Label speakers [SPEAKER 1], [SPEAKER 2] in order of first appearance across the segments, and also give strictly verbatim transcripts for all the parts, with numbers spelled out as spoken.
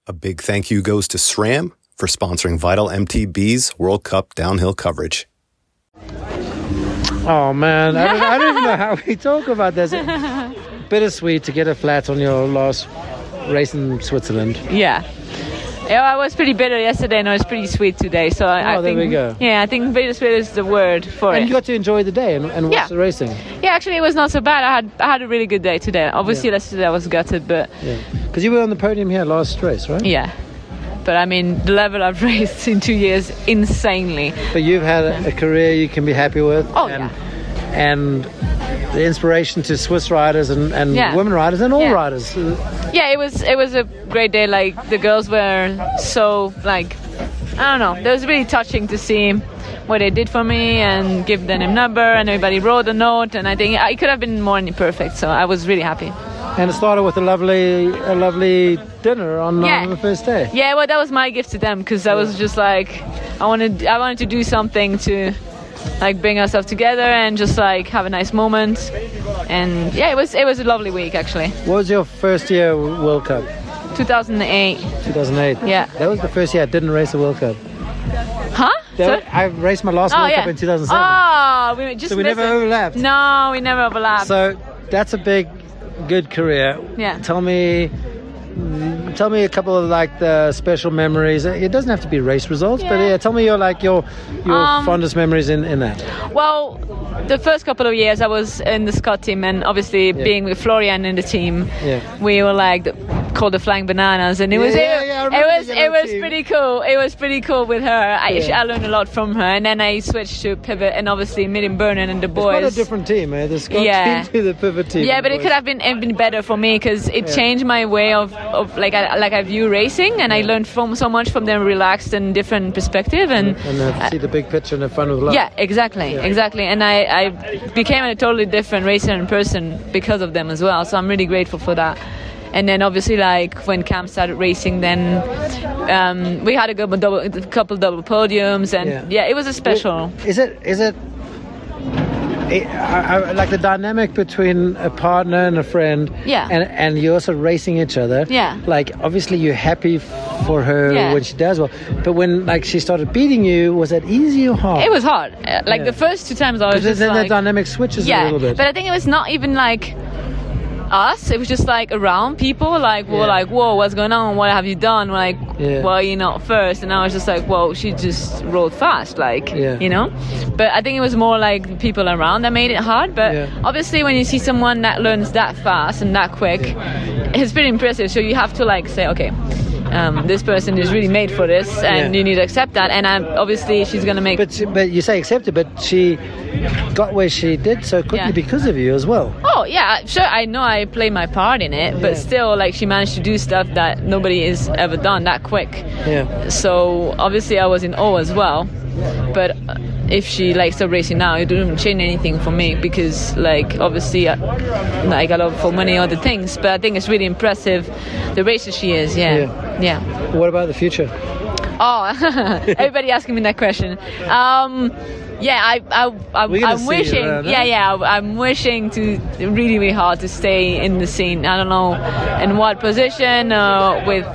[SPEAKER 1] A big thank you goes to SRAM for sponsoring Vital M T B's World Cup downhill coverage.
[SPEAKER 2] Oh, man. I don't, I don't even know how we talk about this. Bittersweet to get a flat on your last race in Switzerland.
[SPEAKER 3] Yeah. Yeah, I was pretty bitter yesterday and I was pretty sweet today. So I,
[SPEAKER 2] oh,
[SPEAKER 3] I
[SPEAKER 2] there
[SPEAKER 3] think,
[SPEAKER 2] we go.
[SPEAKER 3] Yeah, I think bittersweet is the word for
[SPEAKER 2] and
[SPEAKER 3] it.
[SPEAKER 2] And you got to enjoy the day and, and watch
[SPEAKER 3] yeah.
[SPEAKER 2] the racing.
[SPEAKER 3] Yeah, actually, it was not so bad. I had I had a really good day today. Obviously, yeah. yesterday I was gutted, but...
[SPEAKER 2] Yeah. Because you were on the podium here last race, right?
[SPEAKER 3] Yeah. But I mean, the level I've raced in two years, insanely.
[SPEAKER 2] But you've had a, a career you can be happy with.
[SPEAKER 3] Oh,
[SPEAKER 2] and,
[SPEAKER 3] yeah.
[SPEAKER 2] And the inspiration to Swiss riders and, and
[SPEAKER 3] yeah.
[SPEAKER 2] women riders and all
[SPEAKER 3] yeah.
[SPEAKER 2] riders.
[SPEAKER 3] Yeah, it was it was a great day. Like, the girls were so, like, I don't know. It was really touching to see what they did for me and give them a number, and everybody wrote a note, and I think it could have been more perfect, so I was really happy.
[SPEAKER 2] And it started with a lovely a lovely dinner on,
[SPEAKER 3] yeah.
[SPEAKER 2] on the first day.
[SPEAKER 3] Yeah, well, that was my gift to them, because I
[SPEAKER 2] yeah.
[SPEAKER 3] was just like, I wanted I wanted to do something to, like, bring ourselves together and just, like, have a nice moment. And yeah, it was it was a lovely week, actually.
[SPEAKER 2] What was your first year World Cup?
[SPEAKER 3] two thousand eight.
[SPEAKER 2] two thousand eight.
[SPEAKER 3] Yeah.
[SPEAKER 2] That was the first year I didn't race a World Cup.
[SPEAKER 3] Huh?
[SPEAKER 2] That, I raced my last
[SPEAKER 3] oh,
[SPEAKER 2] World
[SPEAKER 3] yeah.
[SPEAKER 2] Cup in two thousand seven.
[SPEAKER 3] Oh, we just
[SPEAKER 2] so we never
[SPEAKER 3] it.
[SPEAKER 2] overlapped.
[SPEAKER 3] No, we never overlapped.
[SPEAKER 2] So that's a big, good career.
[SPEAKER 3] Yeah.
[SPEAKER 2] Tell me, tell me a couple of, like, the special memories. It doesn't have to be race results, yeah. but yeah, tell me your like your your
[SPEAKER 3] um,
[SPEAKER 2] fondest memories in in that.
[SPEAKER 3] Well, the first couple of years I was in the Scott team, and obviously yeah. being with Florian in the team,
[SPEAKER 2] yeah.
[SPEAKER 3] we were like the, called the Flying Bananas, and it was
[SPEAKER 2] yeah,
[SPEAKER 3] it,
[SPEAKER 2] yeah,
[SPEAKER 3] it was it was
[SPEAKER 2] team.
[SPEAKER 3] pretty cool. It was pretty cool with her. I,
[SPEAKER 2] yeah.
[SPEAKER 3] I learned a lot from her, and then I switched to Pivot, and obviously Miriam Burnham and the boys.
[SPEAKER 2] It's quite a different team, eh? The Scott
[SPEAKER 3] yeah.
[SPEAKER 2] team to the Pivot team.
[SPEAKER 3] Yeah, but it could have been it been better for me, because it yeah. changed my way of, of like I like I view racing, and yeah. I learned from so much from them, relaxed and different perspective, and
[SPEAKER 2] and, and uh, see the big picture and have fun with life.
[SPEAKER 3] Yeah, exactly, yeah. exactly. And I, I became a totally different racer and person because of them as well. So I'm really grateful for that. And then obviously, like, when Cam started racing, then um, we had a couple double, a couple double podiums, and yeah. yeah, it was a special.
[SPEAKER 2] Is it? Is it? It, I, I, like the dynamic between a partner and a friend,
[SPEAKER 3] yeah,
[SPEAKER 2] and and you're also racing each other.
[SPEAKER 3] Yeah.
[SPEAKER 2] Like, obviously you're happy for her
[SPEAKER 3] yeah.
[SPEAKER 2] when she does well, but when, like, she started beating you, was that easy or hard?
[SPEAKER 3] It was hard. Uh, like yeah. the first two times I was just
[SPEAKER 2] then
[SPEAKER 3] like,
[SPEAKER 2] the dynamic switches
[SPEAKER 3] yeah,
[SPEAKER 2] a little bit.
[SPEAKER 3] But I think it was not even like us, it was just like around people, like, were
[SPEAKER 2] yeah.
[SPEAKER 3] like, whoa, what's going on, what have you done, we're like,
[SPEAKER 2] yeah.
[SPEAKER 3] well, you're not first. And I was just like, well, she just rode fast, like,
[SPEAKER 2] yeah.
[SPEAKER 3] you know. But I think it was more like the people around that made it hard. But
[SPEAKER 2] yeah.
[SPEAKER 3] obviously when you see someone that learns that fast and that quick, yeah. it's pretty impressive. So you have to, like, say, okay, Um, this person is really made for this, and yeah. you need to accept that. And I'm, obviously she's going to make...
[SPEAKER 2] But but you say accept it, but she got where she did so quickly yeah. because of you as well.
[SPEAKER 3] Oh, yeah, sure, I know I played my part in it, but yeah. still, like, she managed to do stuff that nobody has ever done that quick.
[SPEAKER 2] Yeah.
[SPEAKER 3] So, obviously I was in awe as well. But if she, like, started racing now, it wouldn't change anything for me, because, like, obviously I, like, I love for many other things, but I think it's really impressive the racer she is. Yeah.
[SPEAKER 2] Yeah.
[SPEAKER 3] yeah.
[SPEAKER 2] What about the future?
[SPEAKER 3] Oh, everybody asking me that question. Um, yeah, I, I, I, I'm wishing.
[SPEAKER 2] Around,
[SPEAKER 3] yeah,
[SPEAKER 2] huh?
[SPEAKER 3] yeah, I'm wishing to really, really hard to stay in the scene. I don't know in what position. Uh, with,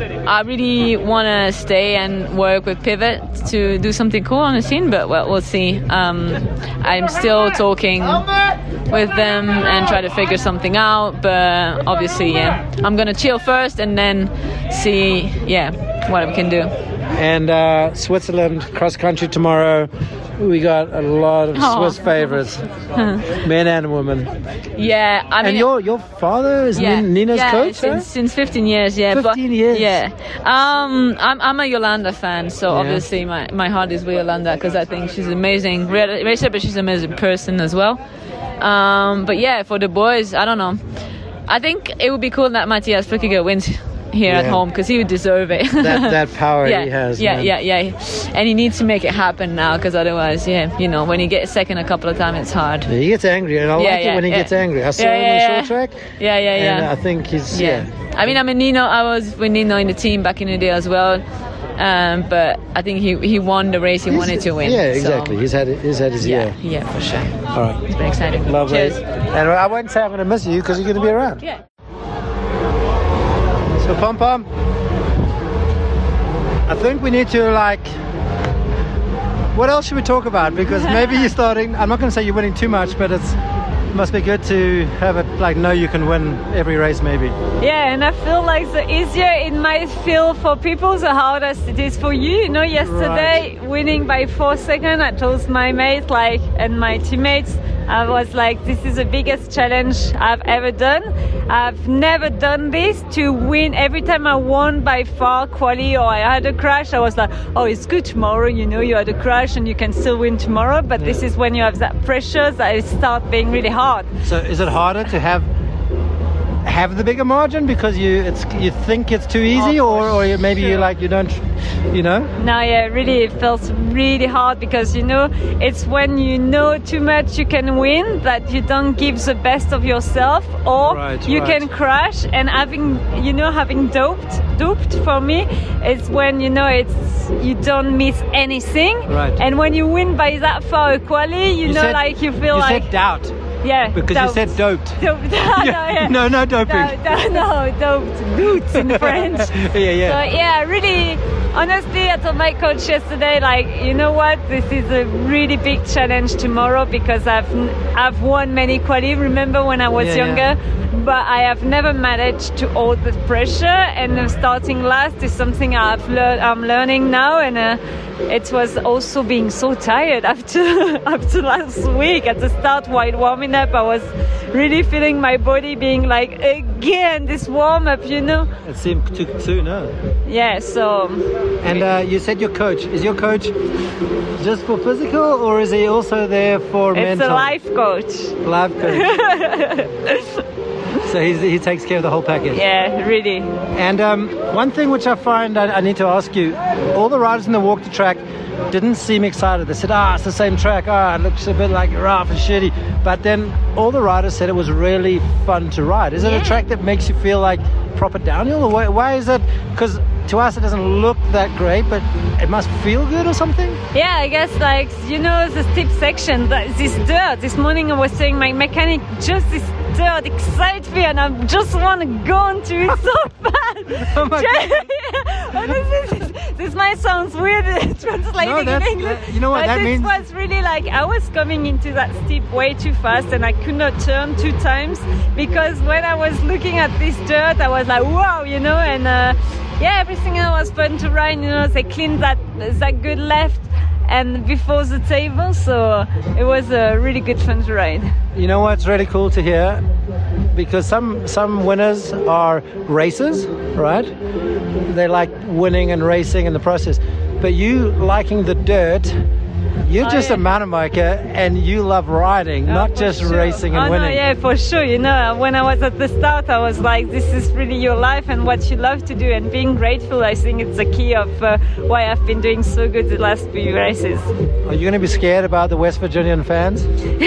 [SPEAKER 3] I really want to stay and work with Pivot to do something cool on the scene. But well, we'll see. Um, I'm still talking with them and try to figure something out. But obviously, yeah, I'm gonna chill first and then see, yeah, what we can do.
[SPEAKER 2] And uh, Switzerland cross country tomorrow. We got a lot of
[SPEAKER 3] oh.
[SPEAKER 2] Swiss favorites, men and women.
[SPEAKER 3] Yeah, I mean,
[SPEAKER 2] and your your father is
[SPEAKER 3] yeah,
[SPEAKER 2] Nina's
[SPEAKER 3] yeah,
[SPEAKER 2] coach,
[SPEAKER 3] since,
[SPEAKER 2] right?
[SPEAKER 3] since fifteen years. Yeah,
[SPEAKER 2] fifteen
[SPEAKER 3] but,
[SPEAKER 2] years.
[SPEAKER 3] Yeah, um, I'm I'm a Yolanda fan, so
[SPEAKER 2] yeah.
[SPEAKER 3] obviously my, my heart is with Yolanda, because I think she's an amazing racer, but she's an amazing person as well. Um, but yeah, for the boys, I don't know. I think it would be cool that Matthias Flickiger wins here
[SPEAKER 2] yeah.
[SPEAKER 3] at home, because he would deserve it.
[SPEAKER 2] that that power
[SPEAKER 3] yeah,
[SPEAKER 2] he has.
[SPEAKER 3] Yeah,
[SPEAKER 2] man.
[SPEAKER 3] yeah, yeah. And he needs to make it happen now, because otherwise, yeah, you know, when he gets second a couple of times, it's hard.
[SPEAKER 2] Yeah, he gets angry, and I
[SPEAKER 3] yeah,
[SPEAKER 2] like
[SPEAKER 3] yeah,
[SPEAKER 2] it when he
[SPEAKER 3] yeah.
[SPEAKER 2] gets angry. I saw
[SPEAKER 3] yeah,
[SPEAKER 2] him
[SPEAKER 3] yeah,
[SPEAKER 2] on the
[SPEAKER 3] yeah.
[SPEAKER 2] short track.
[SPEAKER 3] Yeah, yeah, yeah.
[SPEAKER 2] And I think he's
[SPEAKER 3] yeah.
[SPEAKER 2] yeah.
[SPEAKER 3] I mean, I mean, Nino. I was with Nino in the team back in the day as well. Um, but I think he he won the race he
[SPEAKER 2] he's,
[SPEAKER 3] wanted to win.
[SPEAKER 2] Yeah, exactly.
[SPEAKER 3] So.
[SPEAKER 2] He's had he's had his
[SPEAKER 3] yeah,
[SPEAKER 2] year.
[SPEAKER 3] Yeah, for sure.
[SPEAKER 2] All right.
[SPEAKER 3] It's been exciting.
[SPEAKER 2] Lovely.
[SPEAKER 3] Cheers.
[SPEAKER 2] And I won't say I'm going to miss you, because you're going to be around.
[SPEAKER 3] Yeah.
[SPEAKER 2] So, Pom Pom, I think we need to like. What else should we talk about? Because maybe you're starting. I'm not going to say you're winning too much, but it's. It must be good to have it like know you can win every race maybe.
[SPEAKER 3] Yeah, and I feel like the easier it might feel for people, the hardest it is for you. You know, yesterday
[SPEAKER 2] right.
[SPEAKER 3] winning by four seconds, I told my mates like and my teammates, I was like, this is the biggest challenge I've ever done. I've never done this to win. Every time I won by far quali or I had a crash, I was like, oh, it's good tomorrow. You know, you had a crash and you can still win tomorrow. But yeah. This is when you have that pressure that it starts being really hard.
[SPEAKER 2] So is it harder to have have the bigger margin because you it's you think it's too easy, oh, or, or maybe sure. you like you don't, you know?
[SPEAKER 3] No, yeah, really, it feels really hard because you know it's when you know too much you can win that you don't give the best of yourself, or
[SPEAKER 2] right,
[SPEAKER 3] you
[SPEAKER 2] right.
[SPEAKER 3] can crash. And having you know having doped doped for me, it's when you know it's you don't miss anything.
[SPEAKER 2] Right.
[SPEAKER 3] And when you win by that far a quali, you,
[SPEAKER 2] you
[SPEAKER 3] know
[SPEAKER 2] said,
[SPEAKER 3] like you feel
[SPEAKER 2] you
[SPEAKER 3] like
[SPEAKER 2] said doubt.
[SPEAKER 3] Yeah,
[SPEAKER 2] because
[SPEAKER 3] doped.
[SPEAKER 2] you said doped.
[SPEAKER 3] Doped. no, yeah.
[SPEAKER 2] no, no doping.
[SPEAKER 3] No, no, no, doped. Boots in French.
[SPEAKER 2] yeah, yeah.
[SPEAKER 3] So yeah, really, honestly, I told my coach yesterday, like, you know what, this is a really big challenge tomorrow because I've I've won many quali. Remember when I was
[SPEAKER 2] yeah,
[SPEAKER 3] younger,
[SPEAKER 2] yeah.
[SPEAKER 3] but I have never managed to hold the pressure. And starting last is something I've learned. I'm learning now, and uh, it was also being so tired after after last week. At the start, while warming up, I was really feeling my body being like, again, this warm up, you know.
[SPEAKER 2] It seemed too soon, huh?
[SPEAKER 3] Yeah. So.
[SPEAKER 2] And uh, you said your coach. Is your coach just for physical, or is he also there for
[SPEAKER 3] it's
[SPEAKER 2] mental?
[SPEAKER 3] It's a life coach.
[SPEAKER 2] Life coach. So he's, he takes care of the whole package.
[SPEAKER 3] Yeah, really.
[SPEAKER 2] And um, one thing which I find I, I need to ask you, all the riders in the walk the track didn't seem excited. They said, ah, it's the same track. Ah, it looks a bit like rough and shitty. But then all the riders said it was really fun to ride. Is it
[SPEAKER 3] yeah.
[SPEAKER 2] a track that makes you feel like proper downhill? Or why, why is it? Because to us it doesn't look that great, but it must feel good or something?
[SPEAKER 3] Yeah, I guess like, you know, the steep section, this dirt. This morning I was saying my mechanic, just this dirt excites me and I just want to go onto it so bad.
[SPEAKER 2] Oh my God.
[SPEAKER 3] Oh, this, is, this might sound weird translating
[SPEAKER 2] no,
[SPEAKER 3] in English.
[SPEAKER 2] Uh, you know what
[SPEAKER 3] but
[SPEAKER 2] that
[SPEAKER 3] it
[SPEAKER 2] means?
[SPEAKER 3] was really like I was coming into that steep way too fast and I could not turn two times because when I was looking at this dirt I was like, wow, you know, and uh, yeah, everything else was fun to ride. You know, they cleaned that that good left and before the table, so it was a really good fun to ride.
[SPEAKER 2] You know what's really cool to hear? Because some some winners are racers, right? They like winning and racing in the process. But you liking the dirt, you're
[SPEAKER 3] oh,
[SPEAKER 2] just
[SPEAKER 3] yeah.
[SPEAKER 2] a mountain biker and you love riding,
[SPEAKER 3] oh,
[SPEAKER 2] not just
[SPEAKER 3] sure.
[SPEAKER 2] racing and
[SPEAKER 3] oh,
[SPEAKER 2] winning.
[SPEAKER 3] No, yeah, for sure. You know, when I was at the start, I was like, this is really your life and what you love to do. And being grateful, I think it's the key of uh, why I've been doing so good the last few races.
[SPEAKER 2] Are you going to be scared about the West Virginian fans?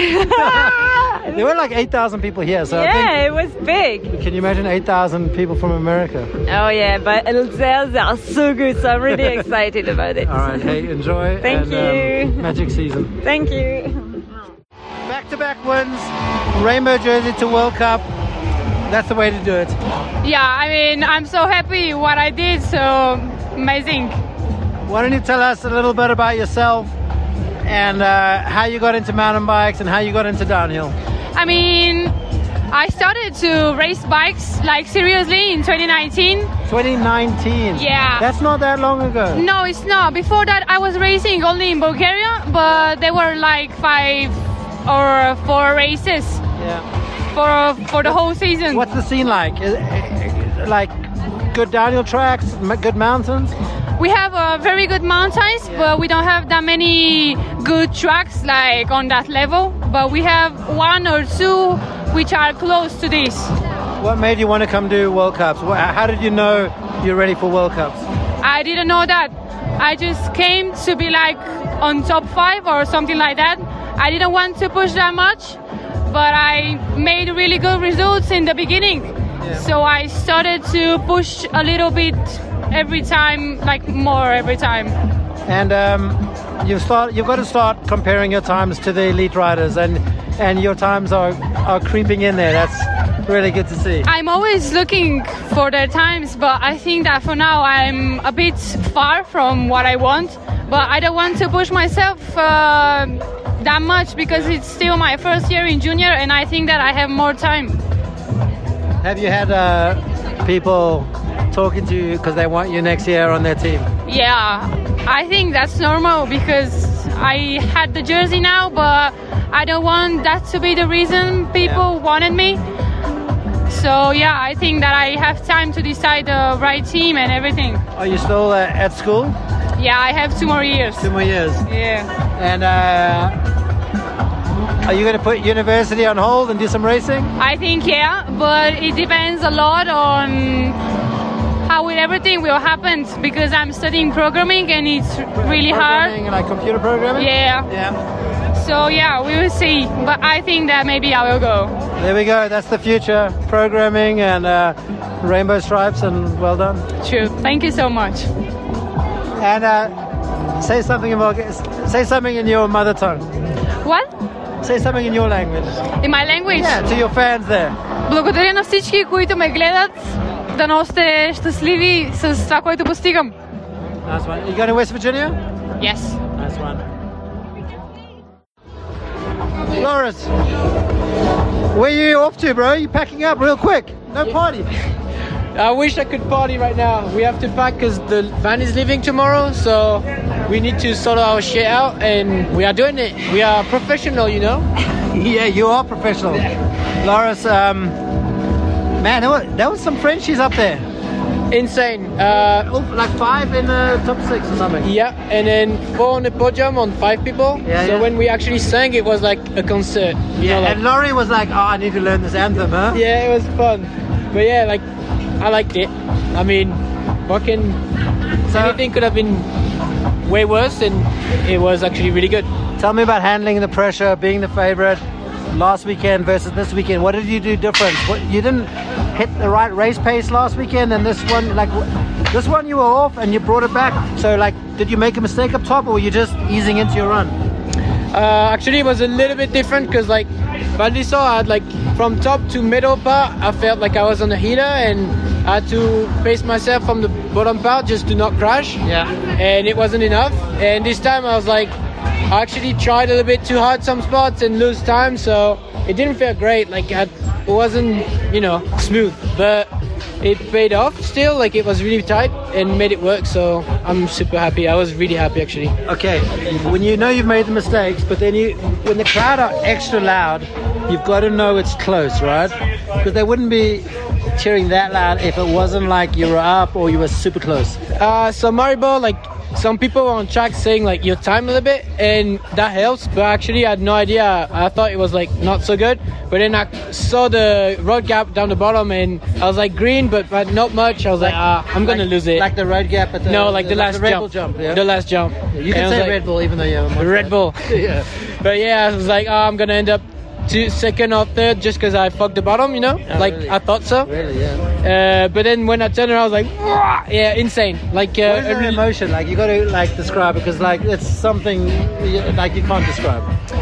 [SPEAKER 2] There were like eight thousand people here. So
[SPEAKER 3] yeah,
[SPEAKER 2] I
[SPEAKER 3] it was big.
[SPEAKER 2] think, can you imagine eight thousand people from America? Oh
[SPEAKER 3] yeah, but they, they are so good, so I'm really excited about it.
[SPEAKER 2] All right, hey, enjoy.
[SPEAKER 3] Thank
[SPEAKER 2] and,
[SPEAKER 3] you.
[SPEAKER 2] Um, magic season.
[SPEAKER 3] Thank you.
[SPEAKER 2] Back-to-back wins, rainbow jersey to World Cup. That's the way to do it.
[SPEAKER 4] Yeah, I mean, I'm so happy what I did, so amazing.
[SPEAKER 2] Why don't you tell us a little bit about yourself and uh, how you got into mountain bikes and how you got into downhill?
[SPEAKER 4] I mean, I started to race bikes like seriously in twenty nineteen.
[SPEAKER 2] twenty nineteen?
[SPEAKER 4] Yeah.
[SPEAKER 2] That's not that long ago.
[SPEAKER 4] No, it's not. Before that, I was racing only in Bulgaria, but there were like five or four races.
[SPEAKER 2] Yeah.
[SPEAKER 4] For for the whole season.
[SPEAKER 2] What's the scene like? Is, like good downhill tracks, good mountains?
[SPEAKER 4] We have uh, very good mountains, yeah. but we don't have that many good tracks like on that level. But we have one or two which are close to this.
[SPEAKER 2] What made you want to come do World Cups? How did you know you're ready for World Cups?
[SPEAKER 4] I didn't know that. I just came to be like on top five or something like that. I didn't want to push that much, but I made really good results in the beginning. Yeah. So I started to push a little bit every time, like more every time.
[SPEAKER 2] And um, you start, you've got to start comparing your times to the elite riders, and and your times are, are creeping in there. That's Really good to see.
[SPEAKER 4] I'm always looking for their times, but I think that for now I'm a bit far from what I want. But I don't want to push myself uh, that much because it's still my first year in junior, and I think that I have more time.
[SPEAKER 2] Have you had uh, people talking to you because they want you next year on their team?
[SPEAKER 4] Yeah, I think that's normal because I had the jersey now, but I don't want that to be the reason people yeah. wanted me. So yeah, I think that I have time to decide the right team and everything.
[SPEAKER 2] Are you still uh, at school?
[SPEAKER 4] Yeah, I have two more years.
[SPEAKER 2] Two more years.
[SPEAKER 4] Yeah.
[SPEAKER 2] And uh, are you going to put university on hold and do some racing?
[SPEAKER 4] I think yeah, but it depends a lot on how everything will happen because I'm studying programming and it's really
[SPEAKER 2] programming
[SPEAKER 4] hard.
[SPEAKER 2] Like computer programming?
[SPEAKER 4] Yeah.
[SPEAKER 2] Yeah.
[SPEAKER 4] So yeah, we will see. But I think that maybe I will go.
[SPEAKER 2] There we go. That's the future. Programming and uh, rainbow stripes, and well done.
[SPEAKER 4] True. Thank you so much.
[SPEAKER 2] And uh, say something about say something in your mother tongue.
[SPEAKER 4] What?
[SPEAKER 2] Say something in your language.
[SPEAKER 4] In my language?
[SPEAKER 2] Yeah, to your fans there.
[SPEAKER 4] Благодаря на всички, които ме гледат. Дано сте щастливи с това, което постигам.
[SPEAKER 2] Nice one. You going to West Virginia?
[SPEAKER 4] Yes.
[SPEAKER 2] Nice one. Loris, where are you off to, bro? You packing up real quick? No party.
[SPEAKER 5] I wish I could party right now. We have to pack because the van is leaving tomorrow, so we need to sort our shit out, and we are doing it. We are professional, you know?
[SPEAKER 2] Yeah, you are professional. Loris, um, man, there was, there was some Frenchies up there.
[SPEAKER 5] Insane. Uh,
[SPEAKER 2] oh, like five in the top six or something.
[SPEAKER 5] Yeah, and then four on the podium on five people.
[SPEAKER 2] Yeah,
[SPEAKER 5] so
[SPEAKER 2] yeah.
[SPEAKER 5] when we actually sang, it was like a concert. You
[SPEAKER 2] Yeah,
[SPEAKER 5] know, like,
[SPEAKER 2] and Laurie was like, oh, I need to learn this anthem, huh?
[SPEAKER 5] yeah, it was fun. But yeah, like, I liked it. I mean, fucking
[SPEAKER 2] So-
[SPEAKER 5] anything could have been way worse, and it was actually really good.
[SPEAKER 2] Tell me about handling the pressure, being the favorite last weekend versus this weekend. What did you do different? What, you didn't hit the right race pace last weekend, and this one, like this one, you were off and you brought it back. So, like, did you make a mistake up top, or were you just easing into your run?
[SPEAKER 5] Uh, actually, it was a little bit different because, like, Val d'Isère, I had like from top to middle part, I felt like I was on a heater, and I had to pace myself from the bottom part just to not crash.
[SPEAKER 2] Yeah.
[SPEAKER 5] And it wasn't enough. And this time I was like, I actually tried a little bit too hard some spots and lose time, so it didn't feel great. Like, I, it wasn't, you know, smooth, but it paid off still. Like, it was really tight and made it work, so I'm super happy. I was really happy, actually.
[SPEAKER 2] Okay, when you know you've made the mistakes, but then you, when the crowd are extra loud, you've got to know it's close, right? Because they wouldn't be cheering that loud if it wasn't like you were up or you were super close.
[SPEAKER 5] Uh, so Maribor, like, some people were on track saying like your time a little bit, and that helps, but actually I had no idea. I thought it was like not so good, but then I saw the road gap down the bottom and I was like green, but, but not much. I was like, ah, I'm gonna
[SPEAKER 2] like,
[SPEAKER 5] lose it.
[SPEAKER 2] Like the road gap at the
[SPEAKER 5] no, like the
[SPEAKER 2] like
[SPEAKER 5] last
[SPEAKER 2] the Red
[SPEAKER 5] jump.
[SPEAKER 2] Bull jump. Yeah?
[SPEAKER 5] The last jump.
[SPEAKER 2] You can say
[SPEAKER 5] like,
[SPEAKER 2] Red Bull even though you're on
[SPEAKER 5] Red Bull.
[SPEAKER 2] Yeah.
[SPEAKER 5] But yeah, I was like, oh, I'm gonna end up two, second or third just because I fucked the bottom, you know?
[SPEAKER 2] Oh,
[SPEAKER 5] like
[SPEAKER 2] really?
[SPEAKER 5] I thought so.
[SPEAKER 2] Really, yeah.
[SPEAKER 5] Uh, but then when I turned around, I was like, wah! Yeah, insane. Like, uh,
[SPEAKER 2] What is
[SPEAKER 5] a
[SPEAKER 2] that
[SPEAKER 5] really-
[SPEAKER 2] emotion? Like, you got to like describe it, because like it's something you, like you can't describe.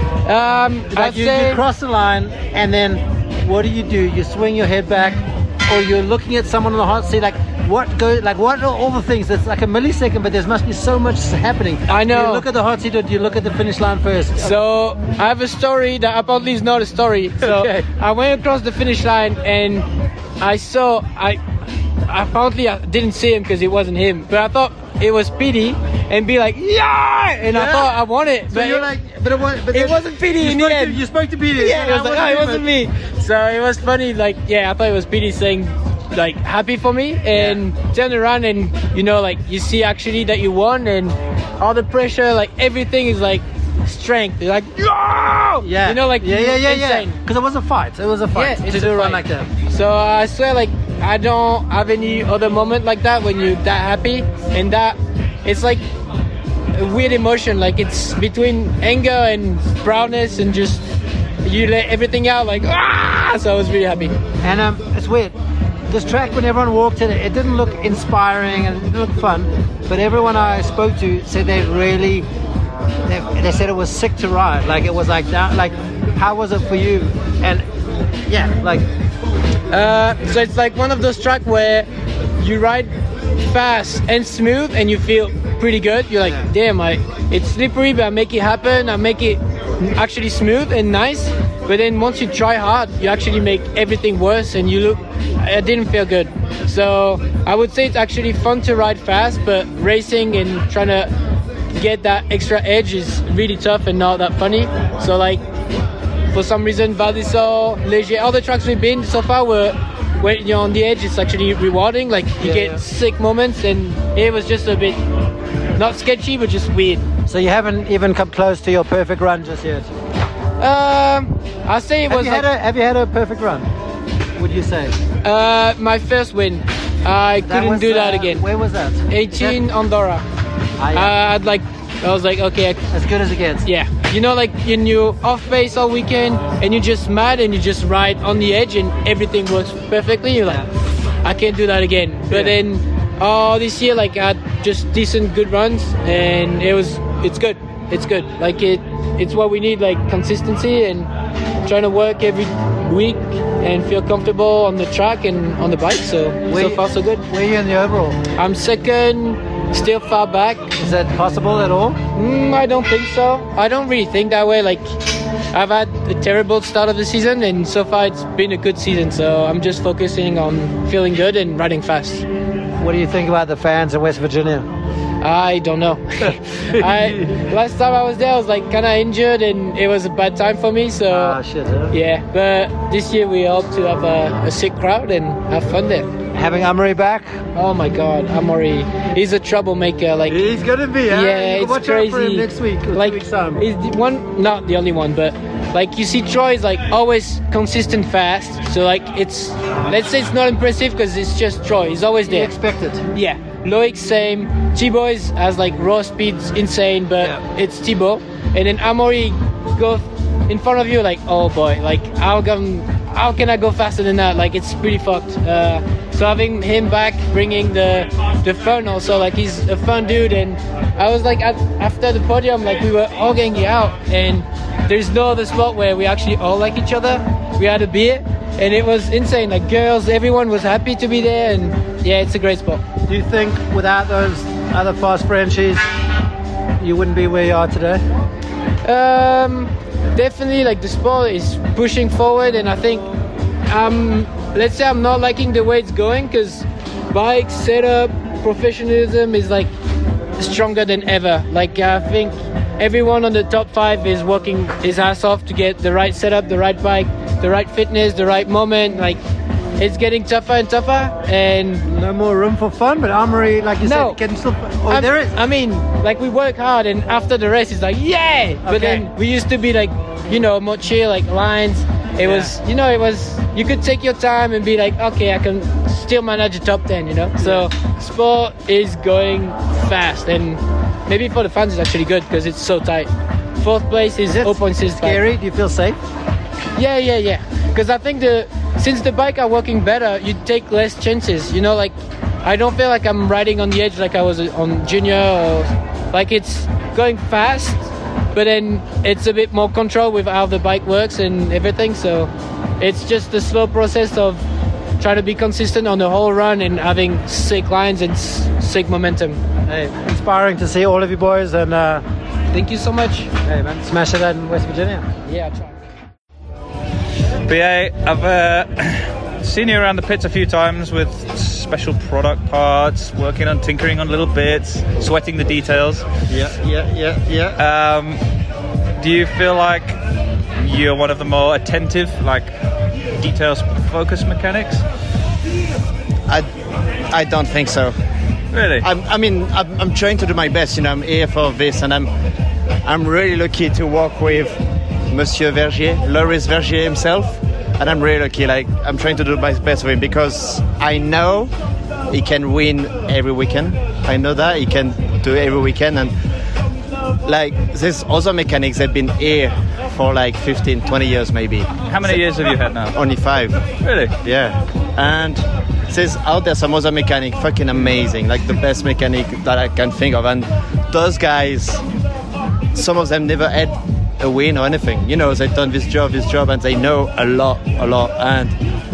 [SPEAKER 5] um,
[SPEAKER 2] Like
[SPEAKER 5] I'd
[SPEAKER 2] you,
[SPEAKER 5] say,
[SPEAKER 2] you cross the line, and then what do you do? You swing your head back, or you're looking at someone on the hot seat. Like what go? Like what are all the things? It's like a millisecond, but there must be so much happening.
[SPEAKER 5] I know.
[SPEAKER 2] Do you look at the hot seat, or do you look at the finish line first?
[SPEAKER 5] So I have a story that apparently is not a story. So
[SPEAKER 2] Okay.
[SPEAKER 5] I went across the finish line and I saw I apparently I didn't see him because it wasn't him, but I thought it was Petey and be like, yeah, and I
[SPEAKER 2] Yeah.
[SPEAKER 5] thought I won it,
[SPEAKER 2] So
[SPEAKER 5] but
[SPEAKER 2] you're
[SPEAKER 5] it,
[SPEAKER 2] like, but it, was, but
[SPEAKER 5] it
[SPEAKER 2] then
[SPEAKER 5] wasn't Petey
[SPEAKER 2] you
[SPEAKER 5] in the
[SPEAKER 2] spoke to-
[SPEAKER 5] end.
[SPEAKER 2] You spoke to Petey.
[SPEAKER 5] yeah,
[SPEAKER 2] so
[SPEAKER 5] it was like, oh, it
[SPEAKER 2] him.
[SPEAKER 5] wasn't me. So it was funny. Like, yeah, I thought it was Petey saying like happy for me, and turn around and you know like you see actually that you won, and all the pressure, like everything is like strength. You're like, yeah,
[SPEAKER 2] Yeah.
[SPEAKER 5] you know, like
[SPEAKER 2] yeah, yeah, yeah,
[SPEAKER 5] insane.
[SPEAKER 2] yeah. Because it was a fight. It was a fight
[SPEAKER 5] Yeah,
[SPEAKER 2] to
[SPEAKER 5] it's
[SPEAKER 2] do
[SPEAKER 5] a
[SPEAKER 2] a run
[SPEAKER 5] fight.
[SPEAKER 2] like that.
[SPEAKER 5] So I swear, like I don't have any other moment like that when you're that happy, and that it's like a weird emotion. Like it's between anger and proudness, and just you let everything out. Like ah! So I was really happy.
[SPEAKER 2] And um, it's weird. This track, when everyone walked in it, it didn't look inspiring and it didn't look fun. But everyone I spoke to said they really, they, they said it was sick to ride. Like it was like that. Like, how was it for you? And yeah, like
[SPEAKER 5] Uh, so it's like one of those tracks where you ride fast and smooth and you feel pretty good. You're like, damn, I, it's slippery, but I make it happen. I make it actually smooth and nice. But then once you try hard, you actually make everything worse and you look, it didn't feel good. So I would say it's actually fun to ride fast, but racing and trying to get that extra edge is really tough and not that funny. So like, for some reason, Val d'Isole, Léger, all the tracks we've been so far were, when you're on the edge, it's actually rewarding. Like you yeah, get yeah. sick moments, and it was just a bit not sketchy, but just weird.
[SPEAKER 2] So you haven't even come close to your perfect run just yet.
[SPEAKER 5] Um, I say it
[SPEAKER 2] have
[SPEAKER 5] was.
[SPEAKER 2] You
[SPEAKER 5] like,
[SPEAKER 2] had a, have you had a perfect run? Would you say?
[SPEAKER 5] Uh, my first win. I
[SPEAKER 2] that
[SPEAKER 5] couldn't
[SPEAKER 2] was,
[SPEAKER 5] do that
[SPEAKER 2] uh,
[SPEAKER 5] again.
[SPEAKER 2] Where was that?
[SPEAKER 5] eighteen
[SPEAKER 2] that...
[SPEAKER 5] Andorra.
[SPEAKER 2] Ah, yeah.
[SPEAKER 5] uh, I'd like. I was like, okay.
[SPEAKER 2] As good as it gets.
[SPEAKER 5] Yeah. You know, like when you're off pace all weekend and you're just mad and you just ride on the edge and everything works perfectly. You're like, yeah. I can't do that again. But yeah. then, oh, this year, like I had just decent, good runs, and it was, it's good. It's good. Like it, it's what we need. Like consistency and trying to work every week and feel comfortable on the track and on the bike. So
[SPEAKER 2] where,
[SPEAKER 5] so far so good.
[SPEAKER 2] Where are you in the overall?
[SPEAKER 5] I'm second. Still far back.
[SPEAKER 2] Is that possible at all?
[SPEAKER 5] Mm, I don't think so. I don't really think that way. Like, I've had a terrible start of the season, and so far it's been a good season. So I'm just focusing on feeling good and riding fast.
[SPEAKER 2] What do you think about the fans in West Virginia?
[SPEAKER 5] I don't know. I last time I was there, I was like kind of injured, and it was a bad time for me. So
[SPEAKER 2] ah, shit, huh?
[SPEAKER 5] yeah. But this year we hope to have a, a sick crowd and have fun there.
[SPEAKER 2] Having Amaury back?
[SPEAKER 5] Oh my God, Amaury, he's a troublemaker. Like
[SPEAKER 2] he's gonna be. Huh?
[SPEAKER 5] Yeah, it's
[SPEAKER 2] watch
[SPEAKER 5] crazy.
[SPEAKER 2] Out for him next week. Or
[SPEAKER 5] like
[SPEAKER 2] two weeks time.
[SPEAKER 5] He's the one, not the only one, but like you see, Troy is like always consistent fast. So like it's, let's say it's not impressive because it's just Troy. He's always there.
[SPEAKER 2] You expect it.
[SPEAKER 5] Yeah. Loic same. Thibaut has like raw speeds insane, but yeah. it's Thibaut. And then Amaury go in front of you like, oh boy, like how can how can I go faster than that? Like it's pretty fucked. Uh, so having him back, bringing the the fun also, like he's a fun dude. And I was like at, after the podium, like we were all getting out, and there's no other spot where we actually all like each other. We had a beer, and it was insane. Like girls, everyone was happy to be there, and yeah, it's a great spot.
[SPEAKER 2] Do you think without those other fast Frenchies, you wouldn't be where you are today?
[SPEAKER 5] Um, definitely, like the sport is pushing forward, and I think, um, let's say I'm not liking the way it's going because bike setup, professionalism is like stronger than ever. Like I think everyone on the top five is working his ass off to get the right setup, the right bike, the right fitness, the right moment. Like it's getting tougher and tougher, and
[SPEAKER 2] no more room for fun. But Amaury, like you
[SPEAKER 5] no,
[SPEAKER 2] said, can still. Oh, there is.
[SPEAKER 5] I mean, like we work hard, and after the race, it's like yeah. But
[SPEAKER 2] okay.
[SPEAKER 5] then we used to be like, you know, more chill, like lines. It yeah. was, you know, it was. You could take your time and be like, okay, I can still manage a top ten, you know. So sport is going fast, and maybe for the fans, it's actually good because it's so tight. Fourth place is zero point six.
[SPEAKER 2] Scary? Do you feel safe?
[SPEAKER 5] Yeah, yeah, yeah. Because I think the since the bike are working better, you take less chances. You know, like I don't feel like I'm riding on the edge like I was on junior, or like it's going fast, but then it's a bit more control with how the bike works and everything. So it's just the slow process of trying to be consistent on the whole run and having sick lines and sick momentum.
[SPEAKER 2] Hey, inspiring to see all of you boys, and uh,
[SPEAKER 5] thank you so much.
[SPEAKER 2] Hey man, smash it out in West Virginia.
[SPEAKER 5] Yeah, I'll try.
[SPEAKER 6] B A, I've uh, seen you around the pits a few times with special product parts, working on tinkering on little bits, sweating the details.
[SPEAKER 2] Yeah, yeah, yeah, yeah.
[SPEAKER 6] Um, do you feel like you're one of the more attentive, like details-focused mechanics?
[SPEAKER 7] I, I don't think so.
[SPEAKER 6] Really?
[SPEAKER 7] I'm, I mean, I'm, I'm trying to do my best. You know, I'm here for this, and I'm, I'm really lucky to work with Monsieur Vergier, Loris Vergier himself, and I'm really lucky. Like I'm trying to do my best with him because I know he can win every weekend. I know that he can do every weekend, and like there's other mechanics that have been here for like fifteen, twenty years maybe.
[SPEAKER 6] How many so, years have you had now?
[SPEAKER 7] Only five.
[SPEAKER 6] Really?
[SPEAKER 7] Yeah. And there's out there some other mechanic fucking amazing, like the best mechanic that I can think of, and those guys, some of them never had a win or anything. You know, they've done this job, this job, and they know a lot, a lot. And